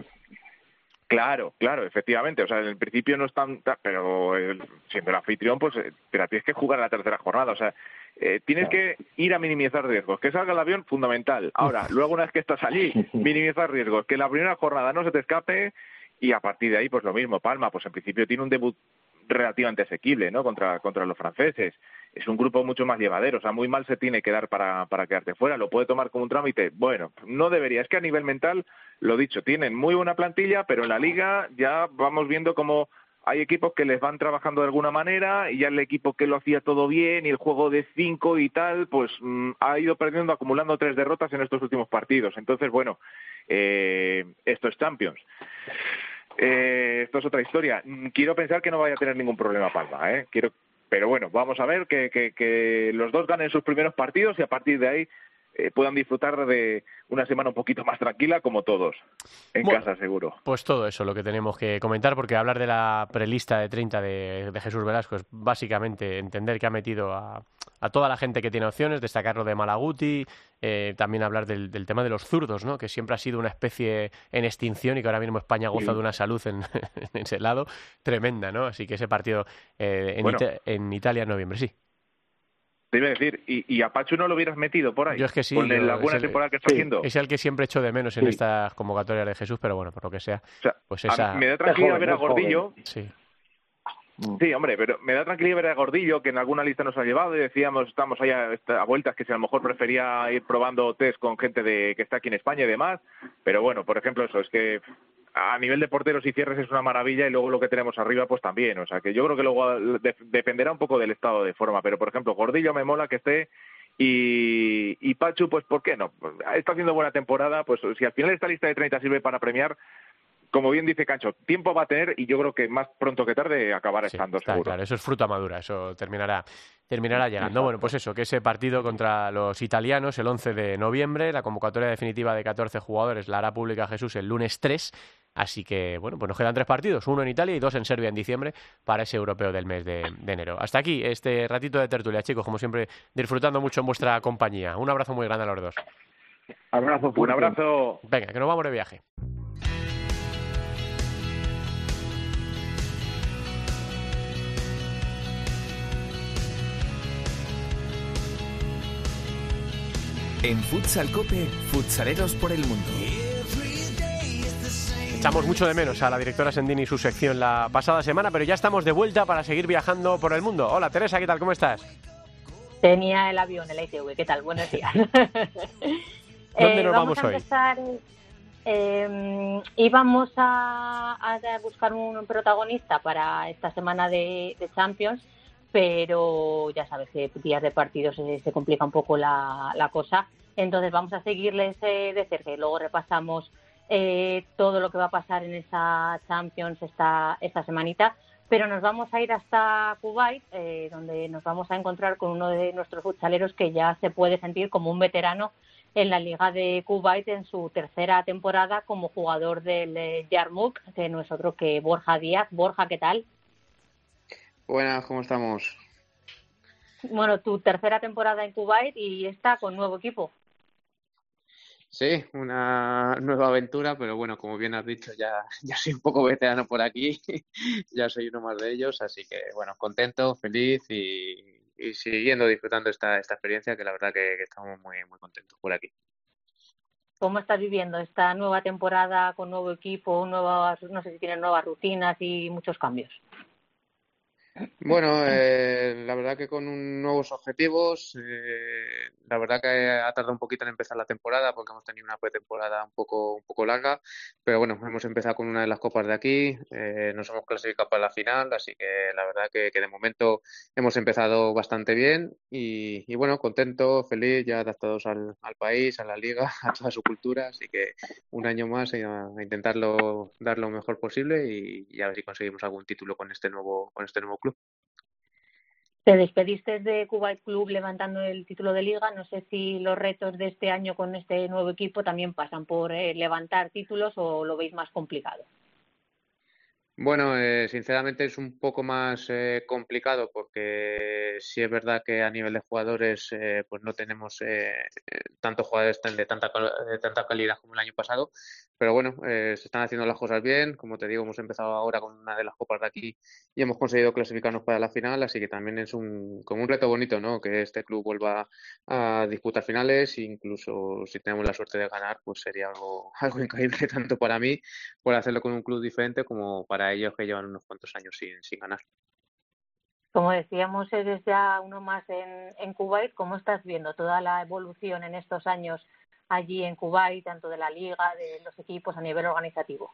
Claro, claro, efectivamente. O sea, en el principio no es tan... Pero eh, siendo el anfitrión, pues eh, pero tienes que jugar a la tercera jornada. O sea, eh, tienes que ir a minimizar riesgos. Que salga el avión, fundamental. Ahora, luego una vez que estás allí, minimizar riesgos. Que la primera jornada no se te escape y a partir de ahí, pues lo mismo. Palma, pues en principio tiene un debut relativamente asequible, ¿no? Contra, contra los franceses. Es un grupo mucho más llevadero, o sea, muy mal se tiene que dar para, para quedarte fuera, lo puede tomar como un trámite. Bueno, no debería, es que a nivel mental, lo dicho, tienen muy buena plantilla, pero en la liga ya vamos viendo cómo hay equipos que les van trabajando de alguna manera y ya el equipo que lo hacía todo bien y el juego de cinco y tal, pues mmm, ha ido perdiendo, acumulando tres derrotas en estos últimos partidos. Entonces, bueno, eh, esto es Champions. Eh, esto es otra historia. Quiero pensar que no vaya a tener ningún problema Palma, ¿eh? Quiero Pero bueno, vamos a ver que, que, que los dos ganen sus primeros partidos y a partir de ahí eh, puedan disfrutar de una semana un poquito más tranquila como todos, en bueno, casa seguro. Pues todo eso lo que tenemos que comentar, porque hablar de la prelista de treinta de, de Jesús Velasco es básicamente entender que ha metido a, a toda la gente que tiene opciones, destacar lo de Malaguti, eh, también hablar del, del tema de los zurdos, ¿no? Que siempre ha sido una especie en extinción y que ahora mismo España goza sí. de una salud en, en ese lado tremenda, ¿no? Así que ese partido eh, en, bueno. Ita- en Italia en noviembre, sí. Te iba a decir, ¿y, y a Pachu no lo hubieras metido por ahí? Yo es que sí. Con yo, la buena temporada que está sí, haciendo. Es el que siempre echo de menos en sí. estas convocatorias de Jesús, pero bueno, por lo que sea. O sea pues esa... me da tranquilidad ver a Gordillo. Sí. Sí, hombre, pero me da tranquilidad ver a Gordillo, que en alguna lista nos ha llevado y decíamos, estamos ahí a, a vueltas, que si a lo mejor prefería ir probando test con gente de que está aquí en España y demás. Pero bueno, por ejemplo, eso, es que a nivel de porteros y cierres es una maravilla y luego lo que tenemos arriba pues también. O sea, que yo creo que luego de, dependerá un poco del estado de forma. Pero, por ejemplo, Gordillo me mola que esté y, y Pachu, pues ¿por qué no? Pues, está haciendo buena temporada, pues si al final esta lista de treinta sirve para premiar, como bien dice Cancho, tiempo va a tener y yo creo que más pronto que tarde acabará sí, estando está, seguro. Claro, eso es fruta madura, eso terminará terminará llegando. Bueno, pues eso, que ese partido contra los italianos el once de noviembre, la convocatoria definitiva de catorce jugadores la hará pública Jesús el lunes tres, Así que, bueno, pues nos quedan tres partidos, uno en Italia y dos en Serbia en diciembre para ese europeo del mes de, de enero. Hasta aquí este ratito de tertulia, chicos, como siempre, disfrutando mucho en vuestra compañía. Un abrazo muy grande a los dos. Abrazo fuerte. Un abrazo. Venga, que nos vamos de viaje. En Futsal Cope, futsaleros por el mundo. Echamos mucho de menos a la directora Sendini y su sección la pasada semana, pero ya estamos de vuelta para seguir viajando por el mundo. Hola, Teresa, ¿qué tal? ¿Cómo estás? Tenía el avión, el I T V. ¿Qué tal? Buenos días. ¿Dónde eh, nos vamos, vamos a hoy? empezar, eh, íbamos a, a buscar un protagonista para esta semana de, de Champions, pero ya sabes que días de partidos se, se complica un poco la, la cosa. Entonces vamos a seguirles eh, de cerca y luego repasamos eh, todo lo que va a pasar en esa Champions esta, esta semanita. Pero nos vamos a ir hasta Kuwait, eh, donde nos vamos a encontrar con uno de nuestros futsaleros que ya se puede sentir como un veterano en la Liga de Kuwait en su tercera temporada como jugador del eh, Yarmouk, que no es otro que Borja Díaz. Borja, ¿qué tal? Buenas, ¿cómo estamos? Bueno, tu tercera temporada en Kuwait y esta con nuevo equipo. Sí, una nueva aventura, pero bueno, como bien has dicho, ya, ya soy un poco veterano por aquí, ya soy uno más de ellos, así que bueno, contento, feliz y, y siguiendo disfrutando esta, esta experiencia, que la verdad que, que estamos muy, muy contentos por aquí. ¿Cómo estás viviendo esta nueva temporada con nuevo equipo, nuevas, no sé si tienes nuevas rutinas y muchos cambios? Bueno, eh, la verdad que con un- nuevos objetivos, eh, la verdad que ha tardado un poquito en empezar la temporada porque hemos tenido una pretemporada un poco, un poco larga, pero bueno, hemos empezado con una de las copas de aquí, eh, nos hemos clasificado para la final, así que la verdad que, que de momento hemos empezado bastante bien y, y bueno, contento, feliz, ya adaptados al, al país, a la liga, a toda su cultura, así que un año más a, a intentarlo dar lo mejor posible y, y a ver si conseguimos algún título con este nuevo, con este nuevo club. Te despediste de Kuwait Club levantando el título de liga. No sé si los retos de este año con este nuevo equipo también pasan por eh, levantar títulos o lo veis más complicado. Bueno, eh, sinceramente es un poco más eh, complicado porque sí es verdad que a nivel de jugadores eh, pues no tenemos eh, eh, tantos jugadores tan- de tanta, cal- de tanta calidad como el año pasado, pero bueno, eh, se están haciendo las cosas bien. Como te digo, hemos empezado ahora con una de las copas de aquí y hemos conseguido clasificarnos para la final, así que también es un, como un reto bonito, ¿no? Que este club vuelva a disputar finales, incluso si tenemos la suerte de ganar, pues sería algo, algo increíble tanto para mí por hacerlo con un club diferente como para ellos que llevan unos cuantos años sin, sin ganar. Como decíamos, eres ya uno más en, en Kuwait. ¿Cómo estás viendo toda la evolución en estos años allí en Kuwait, tanto de la liga, de los equipos a nivel organizativo?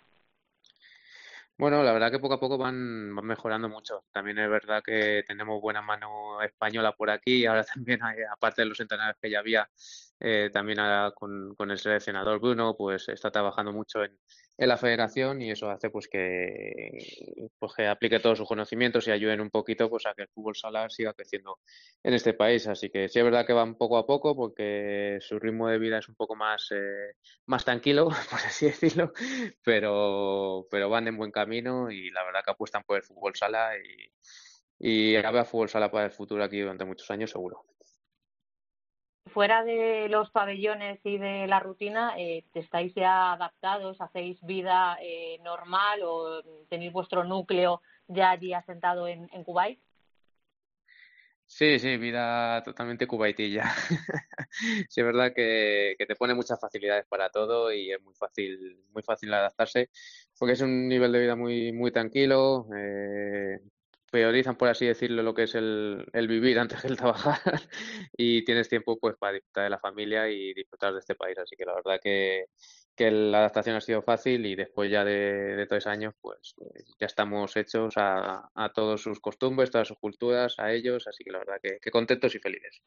Bueno, la verdad que poco a poco van, van mejorando mucho. También es verdad que tenemos buena mano española por aquí. Ahora también, hay, aparte de los entrenadores que ya había, eh, también ahora con, con el seleccionador Bruno, pues está trabajando mucho en, en la federación y eso hace pues que, pues que aplique todos sus conocimientos y ayuden un poquito pues a que el fútbol sala siga creciendo en este país. Así que sí es verdad que van poco a poco porque su ritmo de vida es un poco más, eh, más tranquilo, por así decirlo, pero, pero van en buen camino y la verdad que apuestan por el fútbol sala y, y habrá fútbol sala para el futuro aquí durante muchos años seguro. Fuera de los pabellones y de la rutina, eh, ¿estáis ya adaptados? ¿Hacéis vida eh, normal o tenéis vuestro núcleo ya allí asentado en, en Kuwait? Sí, sí, vida totalmente cubaitilla. Sí, es verdad que, que te pone muchas facilidades para todo y es muy fácil, muy fácil adaptarse, porque es un nivel de vida muy, muy tranquilo. Eh, priorizan, por así decirlo, lo que es el, el vivir antes que el trabajar y tienes tiempo pues para disfrutar de la familia y disfrutar de este país. Así que la verdad que, que la adaptación ha sido fácil y después ya de, de tres años pues, pues ya estamos hechos a, a todas sus costumbres, todas sus culturas, a ellos, así que la verdad que, que contentos y felices.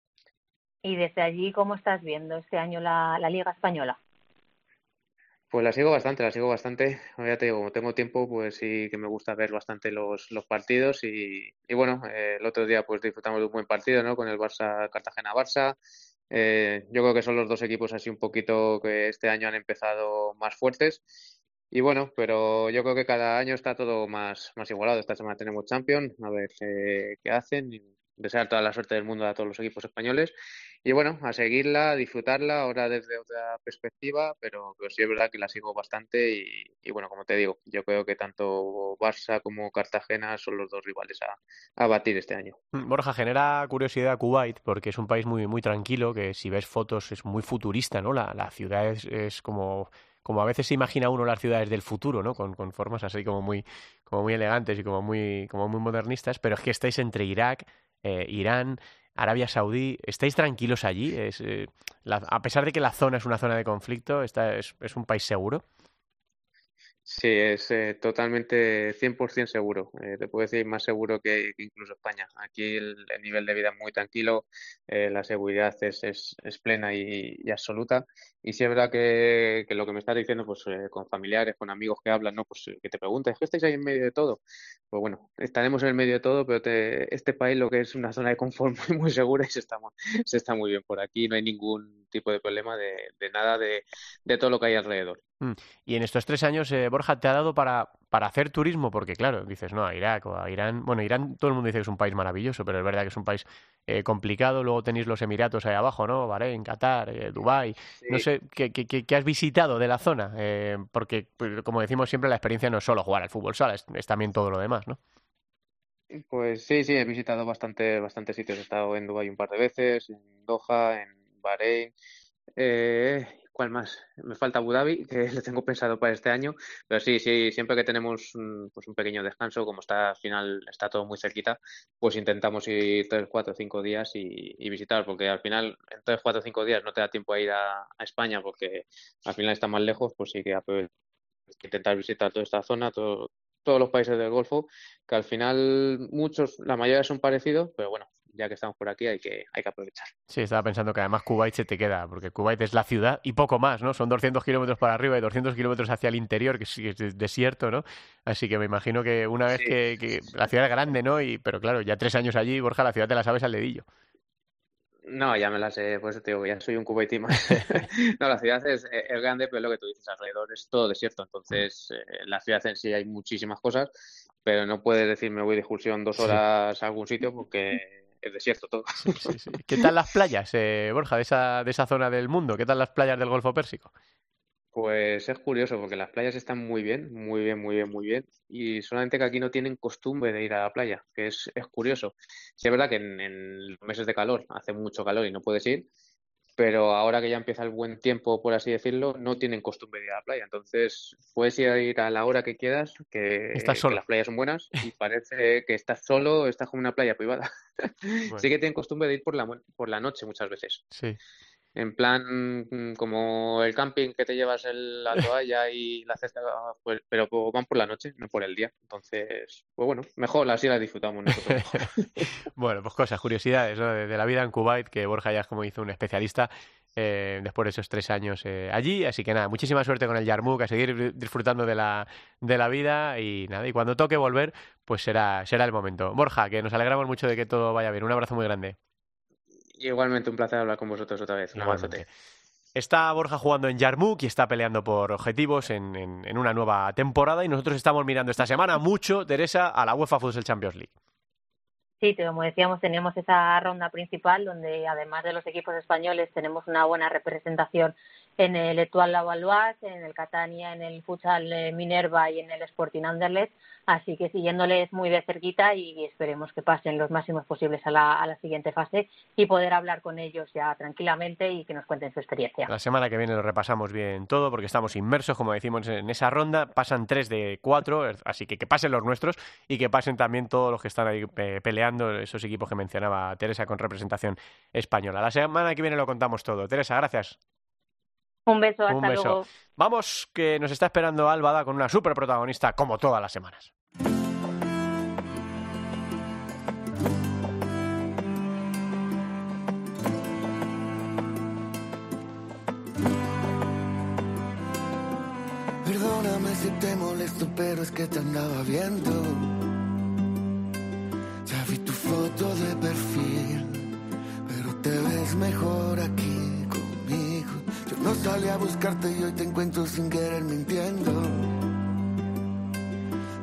Y desde allí, ¿cómo estás viendo este año la, la Liga Española? Pues la sigo bastante, la sigo bastante. Como ya te digo, como tengo tiempo, pues sí que me gusta ver bastante los, los partidos y, y bueno, eh, el otro día pues disfrutamos de un buen partido, ¿no? Con el Barça Cartagena-Barça. Eh, yo creo que son los dos equipos así un poquito que este año han empezado más fuertes Y bueno, pero yo creo que cada año está todo más, más igualado. Esta semana tenemos Champions, a ver eh, qué hacen. Y desear toda la suerte del mundo a todos los equipos españoles. Y bueno, a seguirla, a disfrutarla, ahora desde otra perspectiva, pero, pero sí es verdad que la sigo bastante. Y, y bueno, como te digo, yo creo que tanto Barça como Cartagena son los dos rivales a, a batir este año. Borja, genera curiosidad Kuwait porque es un país muy, muy tranquilo, que si ves fotos es muy futurista, ¿no? La, la ciudad es, es como... como a veces se imagina uno las ciudades del futuro, ¿no? Con, con formas así como muy, como muy elegantes y como muy, como muy modernistas, pero es que estáis entre Irak, eh, Irán, Arabia Saudí, ¿estáis tranquilos allí? Es, eh, la, a pesar de que la zona es una zona de conflicto, está, es, ¿es un país seguro? Sí, es eh, totalmente cien por ciento seguro. Eh, te puedo decir más seguro que, que incluso España. Aquí el, el nivel de vida es muy tranquilo, eh, la seguridad es, es, es plena y, y absoluta. Y sí es verdad que, que lo que me estás diciendo, pues eh, con familiares, con amigos que hablan, ¿no? Pues eh, que te preguntan, ¿es que estáis ahí en medio de todo? Pues bueno, estaremos en el medio de todo, pero te, este país lo que es una zona de confort muy, muy segura y se está, se está muy bien por aquí. No hay ningún tipo de problema de, de nada de, de todo lo que hay alrededor. Mm. Y en estos tres años, eh, Borja, ¿te ha dado para, para hacer turismo? Porque claro, dices, no, a Irak o a Irán. Bueno, Irán todo el mundo dice que es un país maravilloso, pero es verdad que es un país eh, complicado. Luego tenéis los Emiratos ahí abajo, ¿no? Bahrein, Qatar, eh, Dubái. Sí. No sé, ¿qué, qué, qué has visitado de la zona? Eh, porque, pues, como decimos siempre, la experiencia no es solo jugar al fútbol sala, es, es también todo lo demás, ¿no? Pues sí, sí, he visitado bastante, bastantes sitios. He estado en Dubái un par de veces, en Doha, en Bahrein. Eh, ¿Cuál más? Me falta Abu Dhabi, que lo tengo pensado para este año. Pero sí, sí, siempre que tenemos un, pues un pequeño descanso, como está al final, está todo muy cerquita, pues intentamos ir tres, cuatro, cinco días y, y visitar, porque al final en tres, cuatro, cinco días no te da tiempo a ir a, a España, porque al final está más lejos, pues sí que intentar visitar toda esta zona, todo, todos los países del Golfo, que al final muchos, la mayoría son parecidos, pero bueno, ya que estamos por aquí hay que, hay que aprovechar. Sí, estaba pensando que además Kuwait se te queda, porque Kuwait es la ciudad y poco más, ¿no? Son doscientos kilómetros para arriba y doscientos kilómetros hacia el interior, que es desierto, ¿no? Así que me imagino que una vez sí. que, que la ciudad es grande, ¿no? Y, pero claro, ya tres años allí, Borja, la ciudad te la sabes al dedillo. No, ya me la sé, por eso te digo, ya soy un kuwaití más. No, la ciudad es, es grande, pero lo que tú dices, alrededor es todo desierto. Entonces, eh, la ciudad en sí hay muchísimas cosas, pero no puedes decir me voy de excursión dos horas sí. a algún sitio porque es desierto todo. Sí, sí, sí. ¿Qué tal las playas, eh, Borja, de esa, de esa zona del mundo? ¿Qué tal las playas del Golfo Pérsico? Pues es curioso porque las playas están muy bien, muy bien, muy bien, muy bien. Y solamente que aquí no tienen costumbre de ir a la playa, que es, es curioso. Sí es verdad que en, en los meses de calor hace mucho calor y no puedes ir, pero ahora que ya empieza el buen tiempo, por así decirlo, no tienen costumbre de ir a la playa. Entonces puedes ir a la hora que quieras, que, que las playas son buenas y parece que estás solo, estás como una playa privada. Bueno. Sí que tienen costumbre de ir por la, por la noche muchas veces. Sí. En plan, como el camping que te llevas el, la toalla y la cesta, pues, pero van por la noche, no por el día. Entonces, pues bueno, mejor así la disfrutamos nosotros. Bueno, pues cosas, curiosidades, ¿no? de, de la vida en Kuwait, que Borja ya es como hizo un especialista eh, después de esos tres años eh, allí. Así que nada, muchísima suerte con el Yarmouk, a seguir disfrutando de la, de la vida y nada, y cuando toque volver, pues será, será el momento. Borja, que nos alegramos mucho de que todo vaya bien. Un abrazo muy grande. Igualmente un placer hablar con vosotros otra vez. Un abrazote. Está Borja jugando en Yarmouk y está peleando por objetivos en, en, en una nueva temporada y nosotros estamos mirando esta semana mucho, Teresa, a la UEFA Futsal Champions League. Sí, como decíamos, tenemos esa ronda principal donde además de los equipos españoles tenemos una buena representación en el Etoile Lavalloise, en el Catania, en el Futsal Minerva y en el Sporting Anderlecht, así que siguiéndoles muy de cerquita y esperemos que pasen los máximos posibles a la, a la siguiente fase y poder hablar con ellos ya tranquilamente y que nos cuenten su experiencia. La semana que viene lo repasamos bien todo porque estamos inmersos, como decimos, en esa ronda. Pasan tres de cuatro, así que que pasen los nuestros y que pasen también todos los que están ahí peleando, esos equipos que mencionaba Teresa con representación española. La semana que viene lo contamos todo. Teresa, gracias. Un beso, hasta Un beso. luego. Vamos, que nos está esperando Álvada con una súper protagonista, como todas las semanas. Perdóname si te molesto, pero es que te andaba viendo. Ya vi tu foto de perfil, pero te ves mejor aquí conmigo. Yo no salí a buscarte y hoy te encuentro sin querer mintiendo.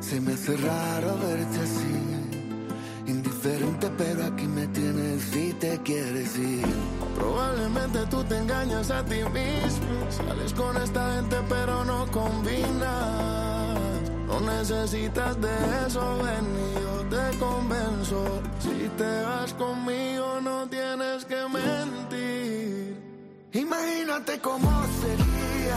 Se me hace raro verte así, indiferente, pero aquí me tienes si te quieres ir. Probablemente tú te engañas a ti mismo, sales con esta gente pero no combinas. No necesitas de eso, ven y yo te convenzo. Si te vas conmigo no tienes que mentir. Imagínate cómo sería.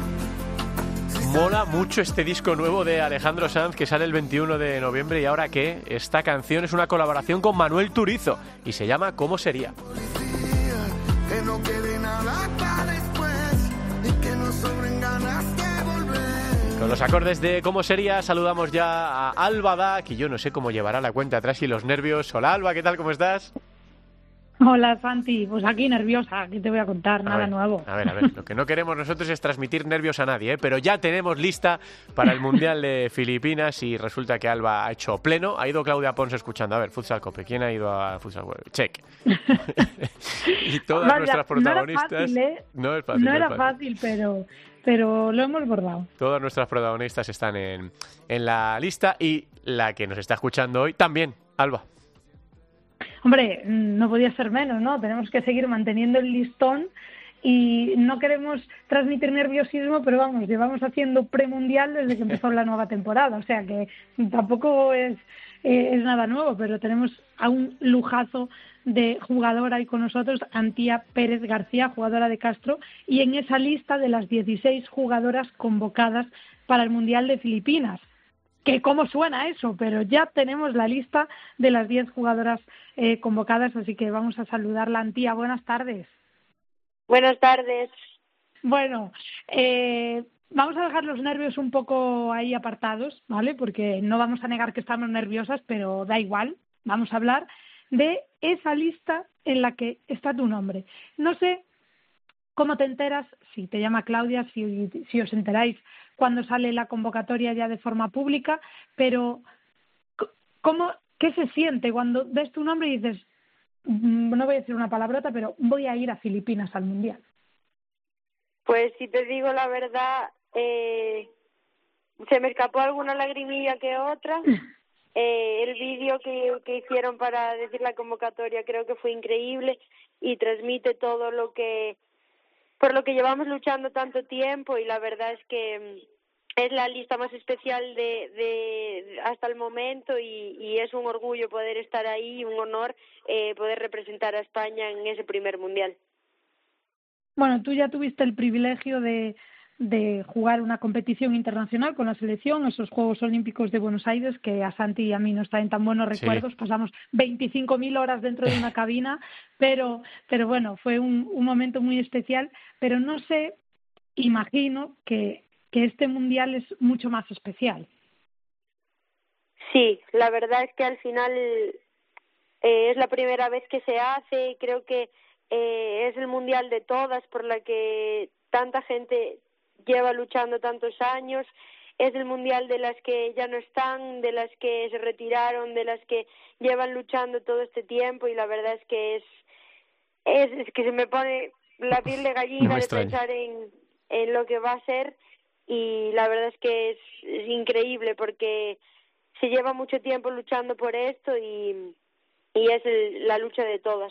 Mola mucho este disco nuevo de Alejandro Sanz que sale el veintiuno de noviembre. ¿Y ahora qué? Esta canción es una colaboración con Manuel Turizo y se llama ¿Cómo sería? Que no quede nada para después y que no sobren ganas de volver. Con los acordes de ¿Cómo sería? Saludamos ya a Alba Da, que yo no sé cómo llevará la cuenta atrás y los nervios. Hola Alba, ¿qué tal? ¿Cómo estás? Hola Santi, pues aquí nerviosa, ¿qué te voy a contar? Nada a ver, nuevo. A ver, a ver, lo que no queremos nosotros es transmitir nervios a nadie, ¿eh? Pero ya tenemos lista para el Mundial de Filipinas y resulta que Alba ha hecho pleno. Ha ido Claudia Pons escuchando. A ver, Futsal Cope, ¿quién ha ido a Futsal Cope? Check. Y todas Vaya, nuestras protagonistas... No era fácil, ¿eh? No es fácil. No no era es fácil. fácil, pero, pero lo hemos bordado. Todas nuestras protagonistas están en, en la lista y la que nos está escuchando hoy también, Alba. Hombre, no podía ser menos, ¿no? Tenemos que seguir manteniendo el listón y no queremos transmitir nerviosismo, pero vamos, llevamos haciendo premundial desde que empezó la nueva temporada, o sea que tampoco es, eh, es nada nuevo, pero tenemos a un lujazo de jugadora ahí con nosotros, Antía Pérez García, jugadora de Castro, y en esa lista de las dieciséis jugadoras convocadas para el Mundial de Filipinas. Que cómo suena eso, pero ya tenemos la lista de las diez jugadoras eh, convocadas, así que vamos a saludarla. Antía, buenas tardes. Buenas tardes. Bueno, eh, vamos a dejar los nervios un poco ahí apartados, ¿vale? Porque no vamos a negar que estamos nerviosas, pero da igual. Vamos a hablar de esa lista en la que está tu nombre. No sé cómo te enteras, si te llama Claudia, si, si os enteráis cuando sale la convocatoria ya de forma pública, pero ¿cómo, ¿qué se siente cuando ves tu nombre y dices, no voy a decir una palabrota, pero voy a ir a Filipinas al Mundial? Pues si te digo la verdad, eh, se me escapó alguna lagrimilla que otra. Eh, el vídeo que, que hicieron para decir la convocatoria creo que fue increíble y transmite todo lo que por lo que llevamos luchando tanto tiempo, y la verdad es que es la lista más especial de, de hasta el momento y, y es un orgullo poder estar ahí, un honor eh, poder representar a España en ese primer mundial. Bueno, tú ya tuviste el privilegio de, de jugar una competición internacional con la selección, esos Juegos Olímpicos de Buenos Aires, que a Santi y a mí nos traen tan buenos recuerdos. Sí. Pasamos veinticinco mil horas dentro de una cabina, pero, pero bueno, fue un, un momento muy especial. Pero no sé, imagino que, que este Mundial es mucho más especial. Sí, la verdad es que al final eh, es la primera vez que se hace y creo que eh, es el Mundial de todas, por la que tanta gente lleva luchando tantos años. Es el Mundial de las que ya no están, de las que se retiraron, de las que llevan luchando todo este tiempo, y la verdad es que es es, es que se me pone la piel de gallina no de pensar en, en lo que va a ser, y la verdad es que es, es increíble porque se lleva mucho tiempo luchando por esto y, y es el, la lucha de todas.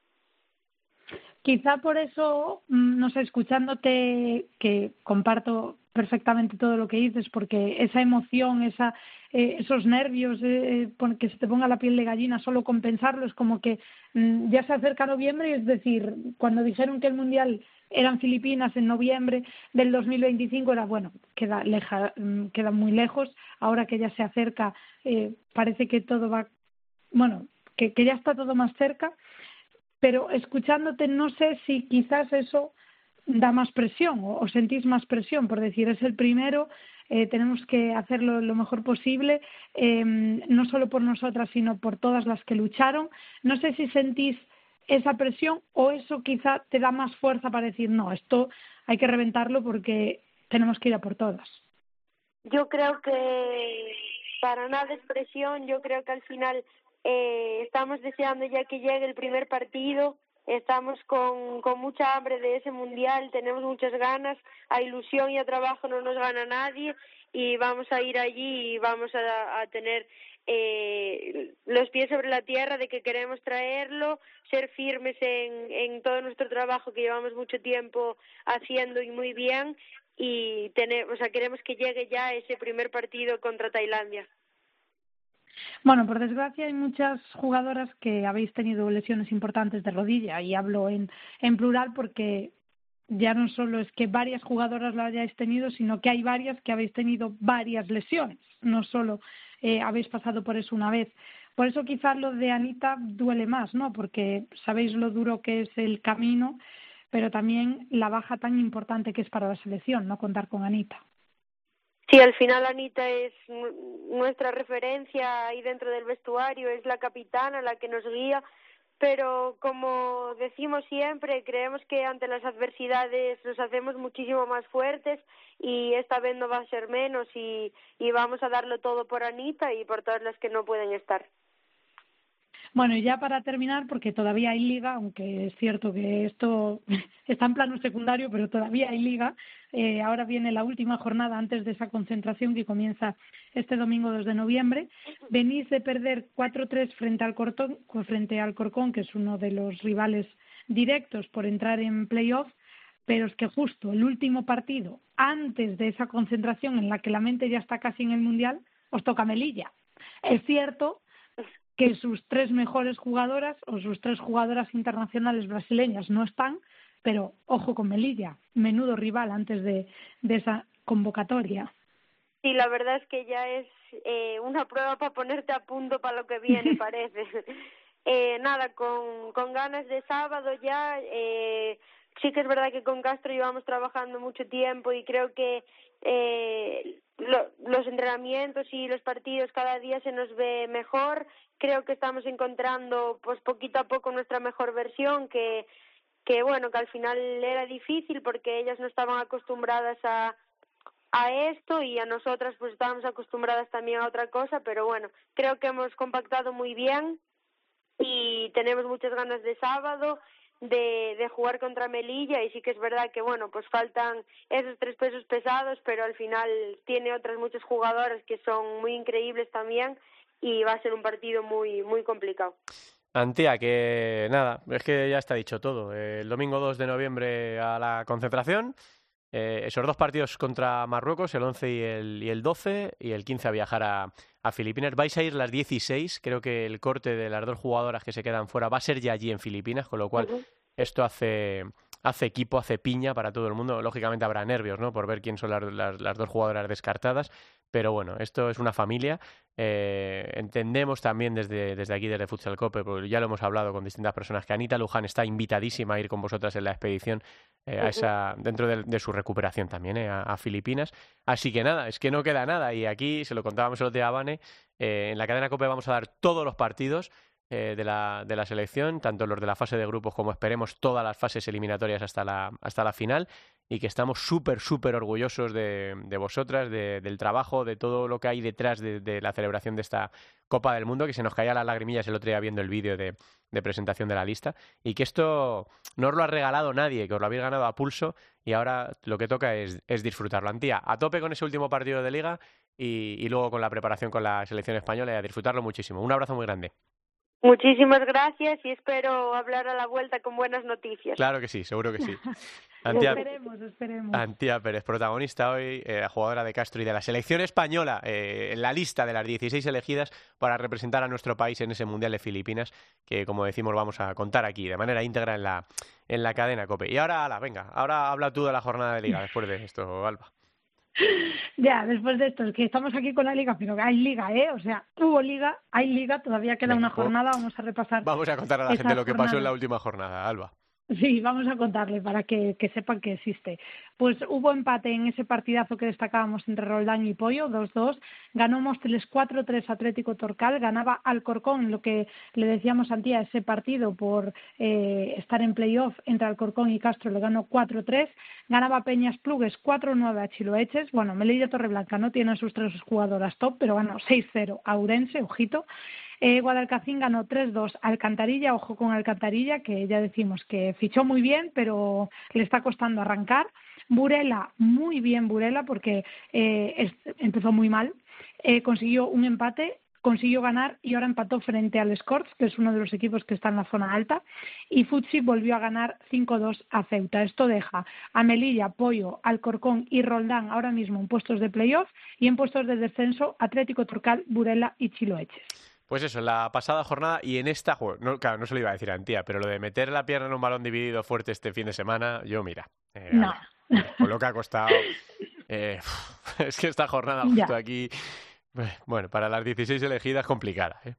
Quizá por eso, no sé, escuchándote, que comparto perfectamente todo lo que dices, porque esa emoción, esa, eh, esos nervios, eh, que se te ponga la piel de gallina solo con pensarlo, es como que mm, ya se acerca noviembre, y es decir, cuando dijeron que el Mundial eran Filipinas en noviembre del dos mil veinticinco, era bueno, queda, leja, queda muy lejos. Ahora que ya se acerca, eh, parece que todo va, bueno, que, que ya está todo más cerca. Pero escuchándote, no sé si quizás eso da más presión o, o sentís más presión por decir, es el primero, eh, tenemos que hacerlo lo mejor posible, eh, no solo por nosotras, sino por todas las que lucharon. No sé si sentís esa presión o eso quizá te da más fuerza para decir, no, esto hay que reventarlo porque tenemos que ir a por todas. Yo creo que para nada es presión, yo creo que al final Eh, estamos deseando ya que llegue el primer partido, estamos con, con mucha hambre de ese mundial, tenemos muchas ganas, a ilusión y a trabajo no nos gana nadie, y vamos a ir allí y vamos a, a tener eh, los pies sobre la tierra de que queremos traerlo, ser firmes en, en todo nuestro trabajo que llevamos mucho tiempo haciendo y muy bien, y tener, o sea, queremos que llegue ya ese primer partido contra Tailandia. Bueno, por desgracia hay muchas jugadoras que habéis tenido lesiones importantes de rodilla, y hablo en, en plural porque ya no solo es que varias jugadoras lo hayáis tenido, sino que hay varias que habéis tenido varias lesiones, no solo eh, habéis pasado por eso una vez. Por eso quizás lo de Anita duele más, ¿no? Porque sabéis lo duro que es el camino, pero también la baja tan importante que es para la selección, no contar con Anita. Sí, al final Anita es nuestra referencia ahí dentro del vestuario, es la capitana, la que nos guía, pero como decimos siempre, creemos que ante las adversidades nos hacemos muchísimo más fuertes, y esta vez no va a ser menos, y, y vamos a darlo todo por Anita y por todas las que no pueden estar. Bueno, y ya para terminar, porque todavía hay liga, aunque es cierto que esto está en plano secundario, pero todavía hay liga. Eh, ahora viene la última jornada antes de esa concentración que comienza este domingo dos de noviembre. Venís de perder cuatro tres frente al Corcón, frente al Corcón, que es uno de los rivales directos por entrar en playoff, pero es que justo el último partido antes de esa concentración en la que la mente ya está casi en el Mundial, os toca Melilla. Es cierto que sus tres mejores jugadoras o sus tres jugadoras internacionales brasileñas no están, pero ojo con Melilla, menudo rival antes de, de esa convocatoria. Sí, la verdad es que ya es eh, una prueba para ponerte a punto para lo que viene, parece. eh, nada, con, con ganas de sábado ya. Eh, sí que es verdad que con Castro llevamos trabajando mucho tiempo, y creo que eh, lo, los entrenamientos y los partidos cada día se nos ve mejor. Creo que estamos encontrando pues poquito a poco nuestra mejor versión, que que bueno, que al final era difícil porque ellas no estaban acostumbradas a a esto, y a nosotras pues estábamos acostumbradas también a otra cosa, pero bueno, creo que hemos compactado muy bien y tenemos muchas ganas de sábado de, de jugar contra Melilla, y sí que es verdad que bueno, pues faltan esos tres pesos pesados, pero al final tiene otras muchas jugadoras que son muy increíbles también, y va a ser un partido muy muy complicado. Antía, que nada, es que ya está dicho todo. El domingo dos de noviembre a la concentración, eh, esos dos partidos contra Marruecos, el once y el, y el doce, y el quince a viajar a, a Filipinas. Vais a ir las dieciséis, creo que el corte de las dos jugadoras que se quedan fuera va a ser ya allí en Filipinas, con lo cual uh-huh. esto hace... hace equipo, hace piña para todo el mundo. Lógicamente habrá nervios, ¿no?, por ver quién son las, las, las dos jugadoras descartadas, pero bueno, esto es una familia. Eh, entendemos también desde, desde aquí, desde Futsal Cope, porque ya lo hemos hablado con distintas personas, que Anita Luján está invitadísima a ir con vosotras en la expedición, eh, a esa, dentro de, de su recuperación también, eh, a, a Filipinas. Así que nada, es que no queda nada, y aquí, se lo contábamos el otro día a Vane, eh, en la cadena Cope vamos a dar todos los partidos Eh, de, la, de la selección, tanto los de la fase de grupos como esperemos todas las fases eliminatorias hasta la, hasta la final, y que estamos súper, súper orgullosos de, de vosotras, de, del trabajo, de todo lo que hay detrás de, de la celebración de esta Copa del Mundo, que se nos caían las lagrimillas el otro día viendo el vídeo de, de presentación de la lista, y que esto no os lo ha regalado nadie, que os lo habéis ganado a pulso, y ahora lo que toca es, es disfrutarlo. Antía, a tope con ese último partido de Liga, y, y luego con la preparación con la selección española, y a disfrutarlo muchísimo. Un abrazo muy grande. Muchísimas gracias, y espero hablar a la vuelta con buenas noticias. Claro que sí, seguro que sí. Antía, esperemos, esperemos. Antía Pérez, protagonista hoy, eh, jugadora de Castro y de la selección española, eh, en la lista de las dieciséis elegidas para representar a nuestro país en ese Mundial de Filipinas, que como decimos vamos a contar aquí de manera íntegra en la, en la cadena COPE. Y ahora, ala, venga, ahora habla tú de la jornada de Liga después de esto, Alba. Ya, después de esto, es que estamos aquí con la Liga, pero hay Liga, ¿eh? O sea, hubo Liga, hay Liga, todavía queda una jornada, vamos a repasar. Vamos a contar a la gente lo que jornada. pasó en la última jornada, Alba. Sí, vamos a contarle para que, que sepan que existe. Pues hubo empate en ese partidazo que destacábamos entre Roldán y Pollo, dos dos. Ganó Móstoles cuatro tres Atlético Torcal, ganaba Alcorcón, lo que le decíamos a Antía, ese partido por eh, estar en playoff entre Alcorcón y Castro, le ganó cuatro tres. Ganaba Peñas Plugues cuatro nueve a Chiloeches. Bueno, Melilla Torreblanca no tiene a sus tres jugadoras top, pero ganó seis cero a Ourense, ojito. Eh, Guadalcacín ganó tres dos a Alcantarilla, ojo con Alcantarilla, que ya decimos que fichó muy bien, pero le está costando arrancar. Burela, muy bien Burela, porque eh, es, empezó muy mal, eh, consiguió un empate, consiguió ganar y ahora empató frente al Scorch, que es uno de los equipos que está en la zona alta, y Futsi volvió a ganar cinco dos a Ceuta. Esto deja a Melilla, Pollo, Alcorcón y Roldán ahora mismo en puestos de playoff y en puestos de descenso Atlético Torcal, Burela y Chiloeches. Pues eso, en la pasada jornada y en esta... No, claro, no se lo iba a decir a Antía, pero lo de meter la pierna en un balón dividido fuerte este fin de semana, yo mira... Eh, no. Con lo que ha costado... Eh, es que esta jornada justo ya. aquí... Bueno, para las dieciséis elegidas, complicada, ¿eh?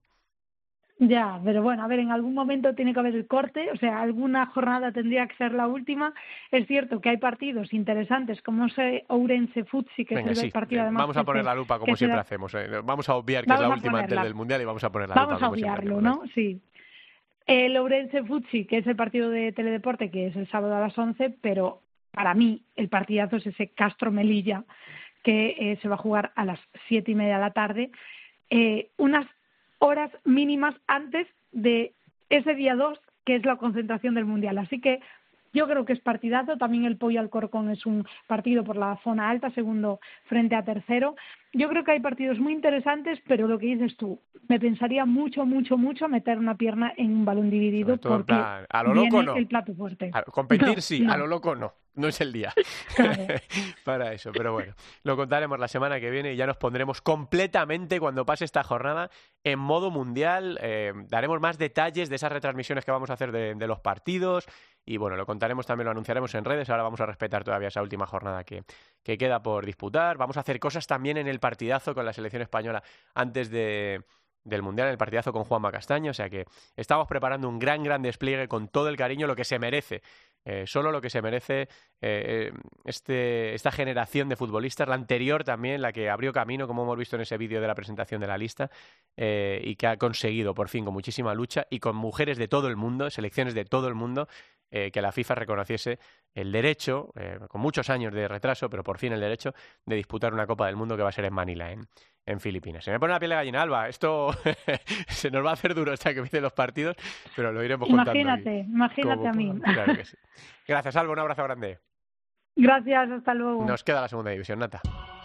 Ya, pero bueno, a ver, en algún momento tiene que haber el corte, o sea, alguna jornada tendría que ser la última. Es cierto que hay partidos interesantes, como ese Ourense Futsi, que Venga, es el sí, partido además... Vamos a poner la lupa, como siempre será... hacemos. ¿eh? Vamos a obviar que vamos es la última antes ponerla. del Mundial y vamos a poner la vamos lupa. Vamos a obviarlo, ¿no? Sí. El Ourense Futsi, que es el partido de Teledeporte, que es el sábado a las once, pero para mí el partidazo es ese Castro Melilla, que eh, se va a jugar a las siete y media de la tarde, eh, unas horas mínimas antes de ese día dos, que es la concentración del Mundial. Así que yo creo que es partidazo. También el Pollo Alcorcón es un partido por la zona alta, segundo frente a tercero. Yo creo que hay partidos muy interesantes, pero lo que dices tú, me pensaría mucho, mucho, mucho meter una pierna en un balón dividido, todo porque en plan, a lo loco viene no. el plato fuerte. A, competir no, sí, no. a lo loco no. No es el día claro. para eso, pero bueno, lo contaremos la semana que viene y ya nos pondremos completamente cuando pase esta jornada en modo mundial. Eh, daremos más detalles de esas retransmisiones que vamos a hacer de, de los partidos y bueno, lo contaremos también, lo anunciaremos en redes. Ahora vamos a respetar todavía esa última jornada que, que queda por disputar. Vamos a hacer cosas también en el partidazo con la selección española antes de... del Mundial, en el partidazo con Juanma Castaño, o sea que estamos preparando un gran, gran despliegue con todo el cariño, lo que se merece, eh, solo lo que se merece eh, este, esta generación de futbolistas, la anterior también, la que abrió camino, como hemos visto en ese vídeo de la presentación de la lista, eh, y que ha conseguido, por fin, con muchísima lucha, y con mujeres de todo el mundo, selecciones de todo el mundo, eh, que la FIFA reconociese el derecho, eh, con muchos años de retraso, pero por fin el derecho de disputar una Copa del Mundo que va a ser en Manila, en, en Filipinas. Se me pone la piel de gallina, Alba. Esto se nos va a hacer duro hasta que empiecen los partidos, pero lo iremos contando. Imagínate, imagínate a mí. Claro que sí. Gracias, Alba. Un abrazo grande. Gracias, hasta luego. Nos queda la segunda división, Nata.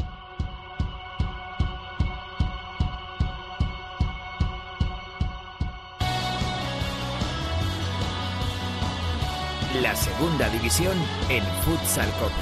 La segunda división en Futsal Cope.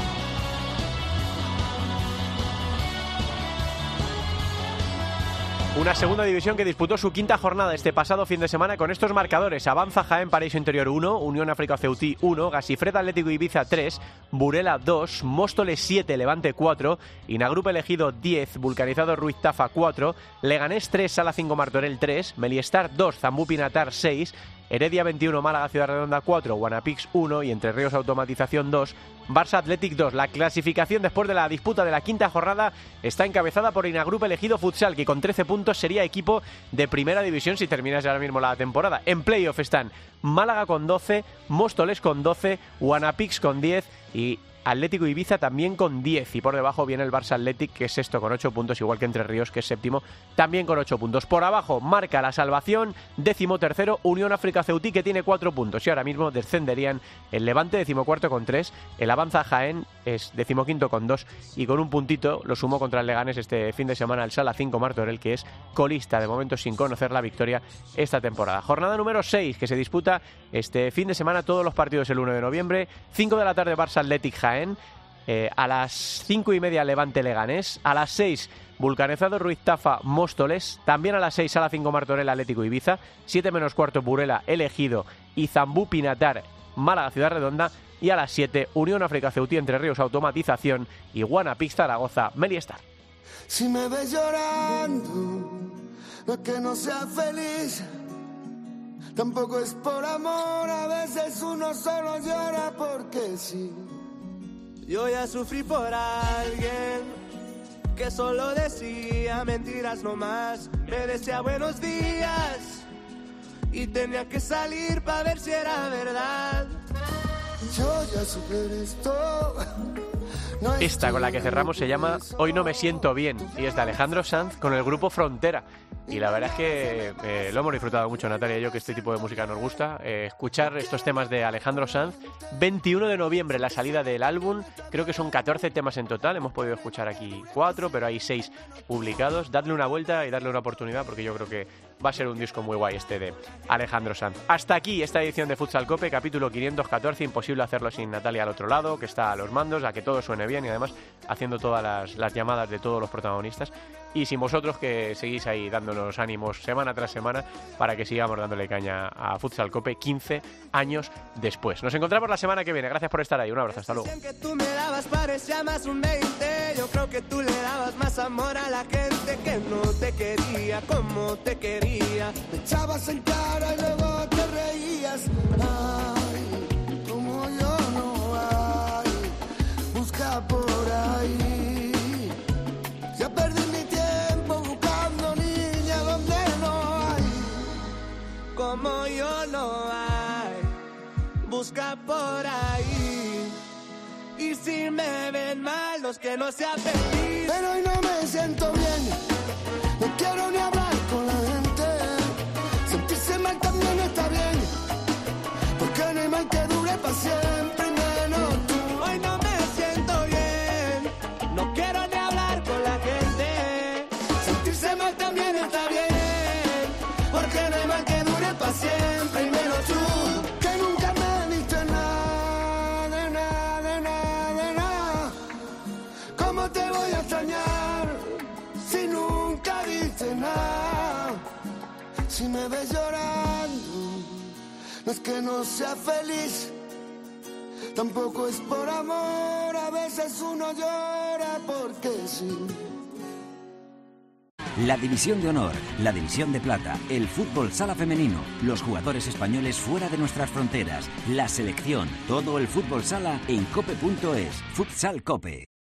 Una segunda división que disputó su quinta jornada este pasado fin de semana con estos marcadores. Avanza Jaén Paraíso Interior uno, Unión África Ceutí uno, Gasifred Atlético Ibiza tres, Burela dos, Móstoles siete, Levante cuatro, Inagrupe Elegido diez, Vulcanizado Ruiz Tafa cuatro, Leganés tres, Sala cinco Martorell tres, Meliestar dos, Zambú Pinatar seis, Heredia veintiuno, Málaga Ciudad Redonda cuatro, Guanapix uno y Entre Ríos Automatización dos, Barça Athletic dos. La clasificación después de la disputa de la quinta jornada está encabezada por Inagrupe Elegido Futsal, que con trece puntos sería equipo de primera división si terminase ahora mismo la temporada. En playoff están Málaga con doce, Móstoles con doce, Guanapix con diez y Atlético Ibiza también con diez, y por debajo viene el Barça Athletic, que es sexto con ocho puntos, igual que Entre Ríos, que es séptimo, también con ocho puntos. Por abajo marca la salvación, décimo tercero, Unión África Ceutí, que tiene cuatro puntos, y ahora mismo descenderían el Levante, decimocuarto con tres, el Avanza Jaén es decimoquinto con dos, y con un puntito lo sumó contra el Leganés este fin de semana el Sala cinco Martorell, que es colista de momento sin conocer la victoria esta temporada. Jornada número seis, que se disputa este fin de semana, todos los partidos el uno de noviembre, cinco de la tarde Barça Athletic Jaén, Eh, a las cinco y media Levante Leganés, a las seis Vulcanizado Ruiz Tafa Móstoles, también a las seis Sala cinco Martorell Atlético Ibiza, siete menos cuarto Burela Elegido y Zambú Pinatar Málaga Ciudad Redonda, y a las siete Unión África Ceutí Entre Ríos Automatización y Guanapix Zaragoza Meliestar. Si me ves llorando, no es que no sea feliz, tampoco es por amor, a veces uno solo llora porque sí. Yo ya sufrí por alguien que solo decía mentiras nomás, me decía buenos días y tenía que salir para ver si era verdad. Yo ya superé esto, Esta con la que cerramos se llama Hoy no me siento bien y es de Alejandro Sanz con el grupo Frontera. Y la verdad es que eh, lo hemos disfrutado mucho, Natalia y yo, que este tipo de música nos gusta. Eh, escuchar estos temas de Alejandro Sanz. veintiuno de noviembre, la salida del álbum. Creo que son catorce temas en total. Hemos podido escuchar aquí cuatro, pero hay seis publicados. Dadle una vuelta y darle una oportunidad porque yo creo que va a ser un disco muy guay este de Alejandro Sanz. Hasta aquí esta edición de Futsal Cope, capítulo quinientos catorce. Imposible hacerlo sin Natalia al otro lado, que está a los mandos, a que todo suene bien y además haciendo todas las, las llamadas de todos los protagonistas. Y sin vosotros, que seguís ahí dándonos ánimos semana tras semana para que sigamos dándole caña a Futsal Cope quince años después. Nos encontramos la semana que viene. Gracias por estar ahí. Un abrazo. Hasta luego. Que tú me dabas parecía más un veinte. Yo creo que tú le dabas más amor a la gente que no te quería como te quería. Me echabas en cara y luego te reías. Ay, como yo no hay. Busca por ahí. Ya perdí mi tiempo buscando niña donde no hay. Como yo no hay. Busca por ahí. Y si me ven mal, los que no sean feliz. Pero hoy no me siento bien. No quiero ni hablar con la gente. Sentirse mal también está bien. Porque no hay mal que dure para siempre, menos tú. Hoy no me siento bien. No quiero ni hablar con la gente. Sentirse mal también está bien. Porque no hay mal que dure para siempre, menos tú. Que nunca me diste nada, de nada, de nada, de nada. ¿Cómo te voy a extrañar si nunca diste nada? Si me ves llorando, no es que no sea feliz, tampoco es por amor, a veces uno llora porque sí. La División de Honor, la División de Plata, el fútbol sala femenino, los jugadores españoles fuera de nuestras fronteras, la selección, todo el fútbol sala en cope punto es. Futsal Cope.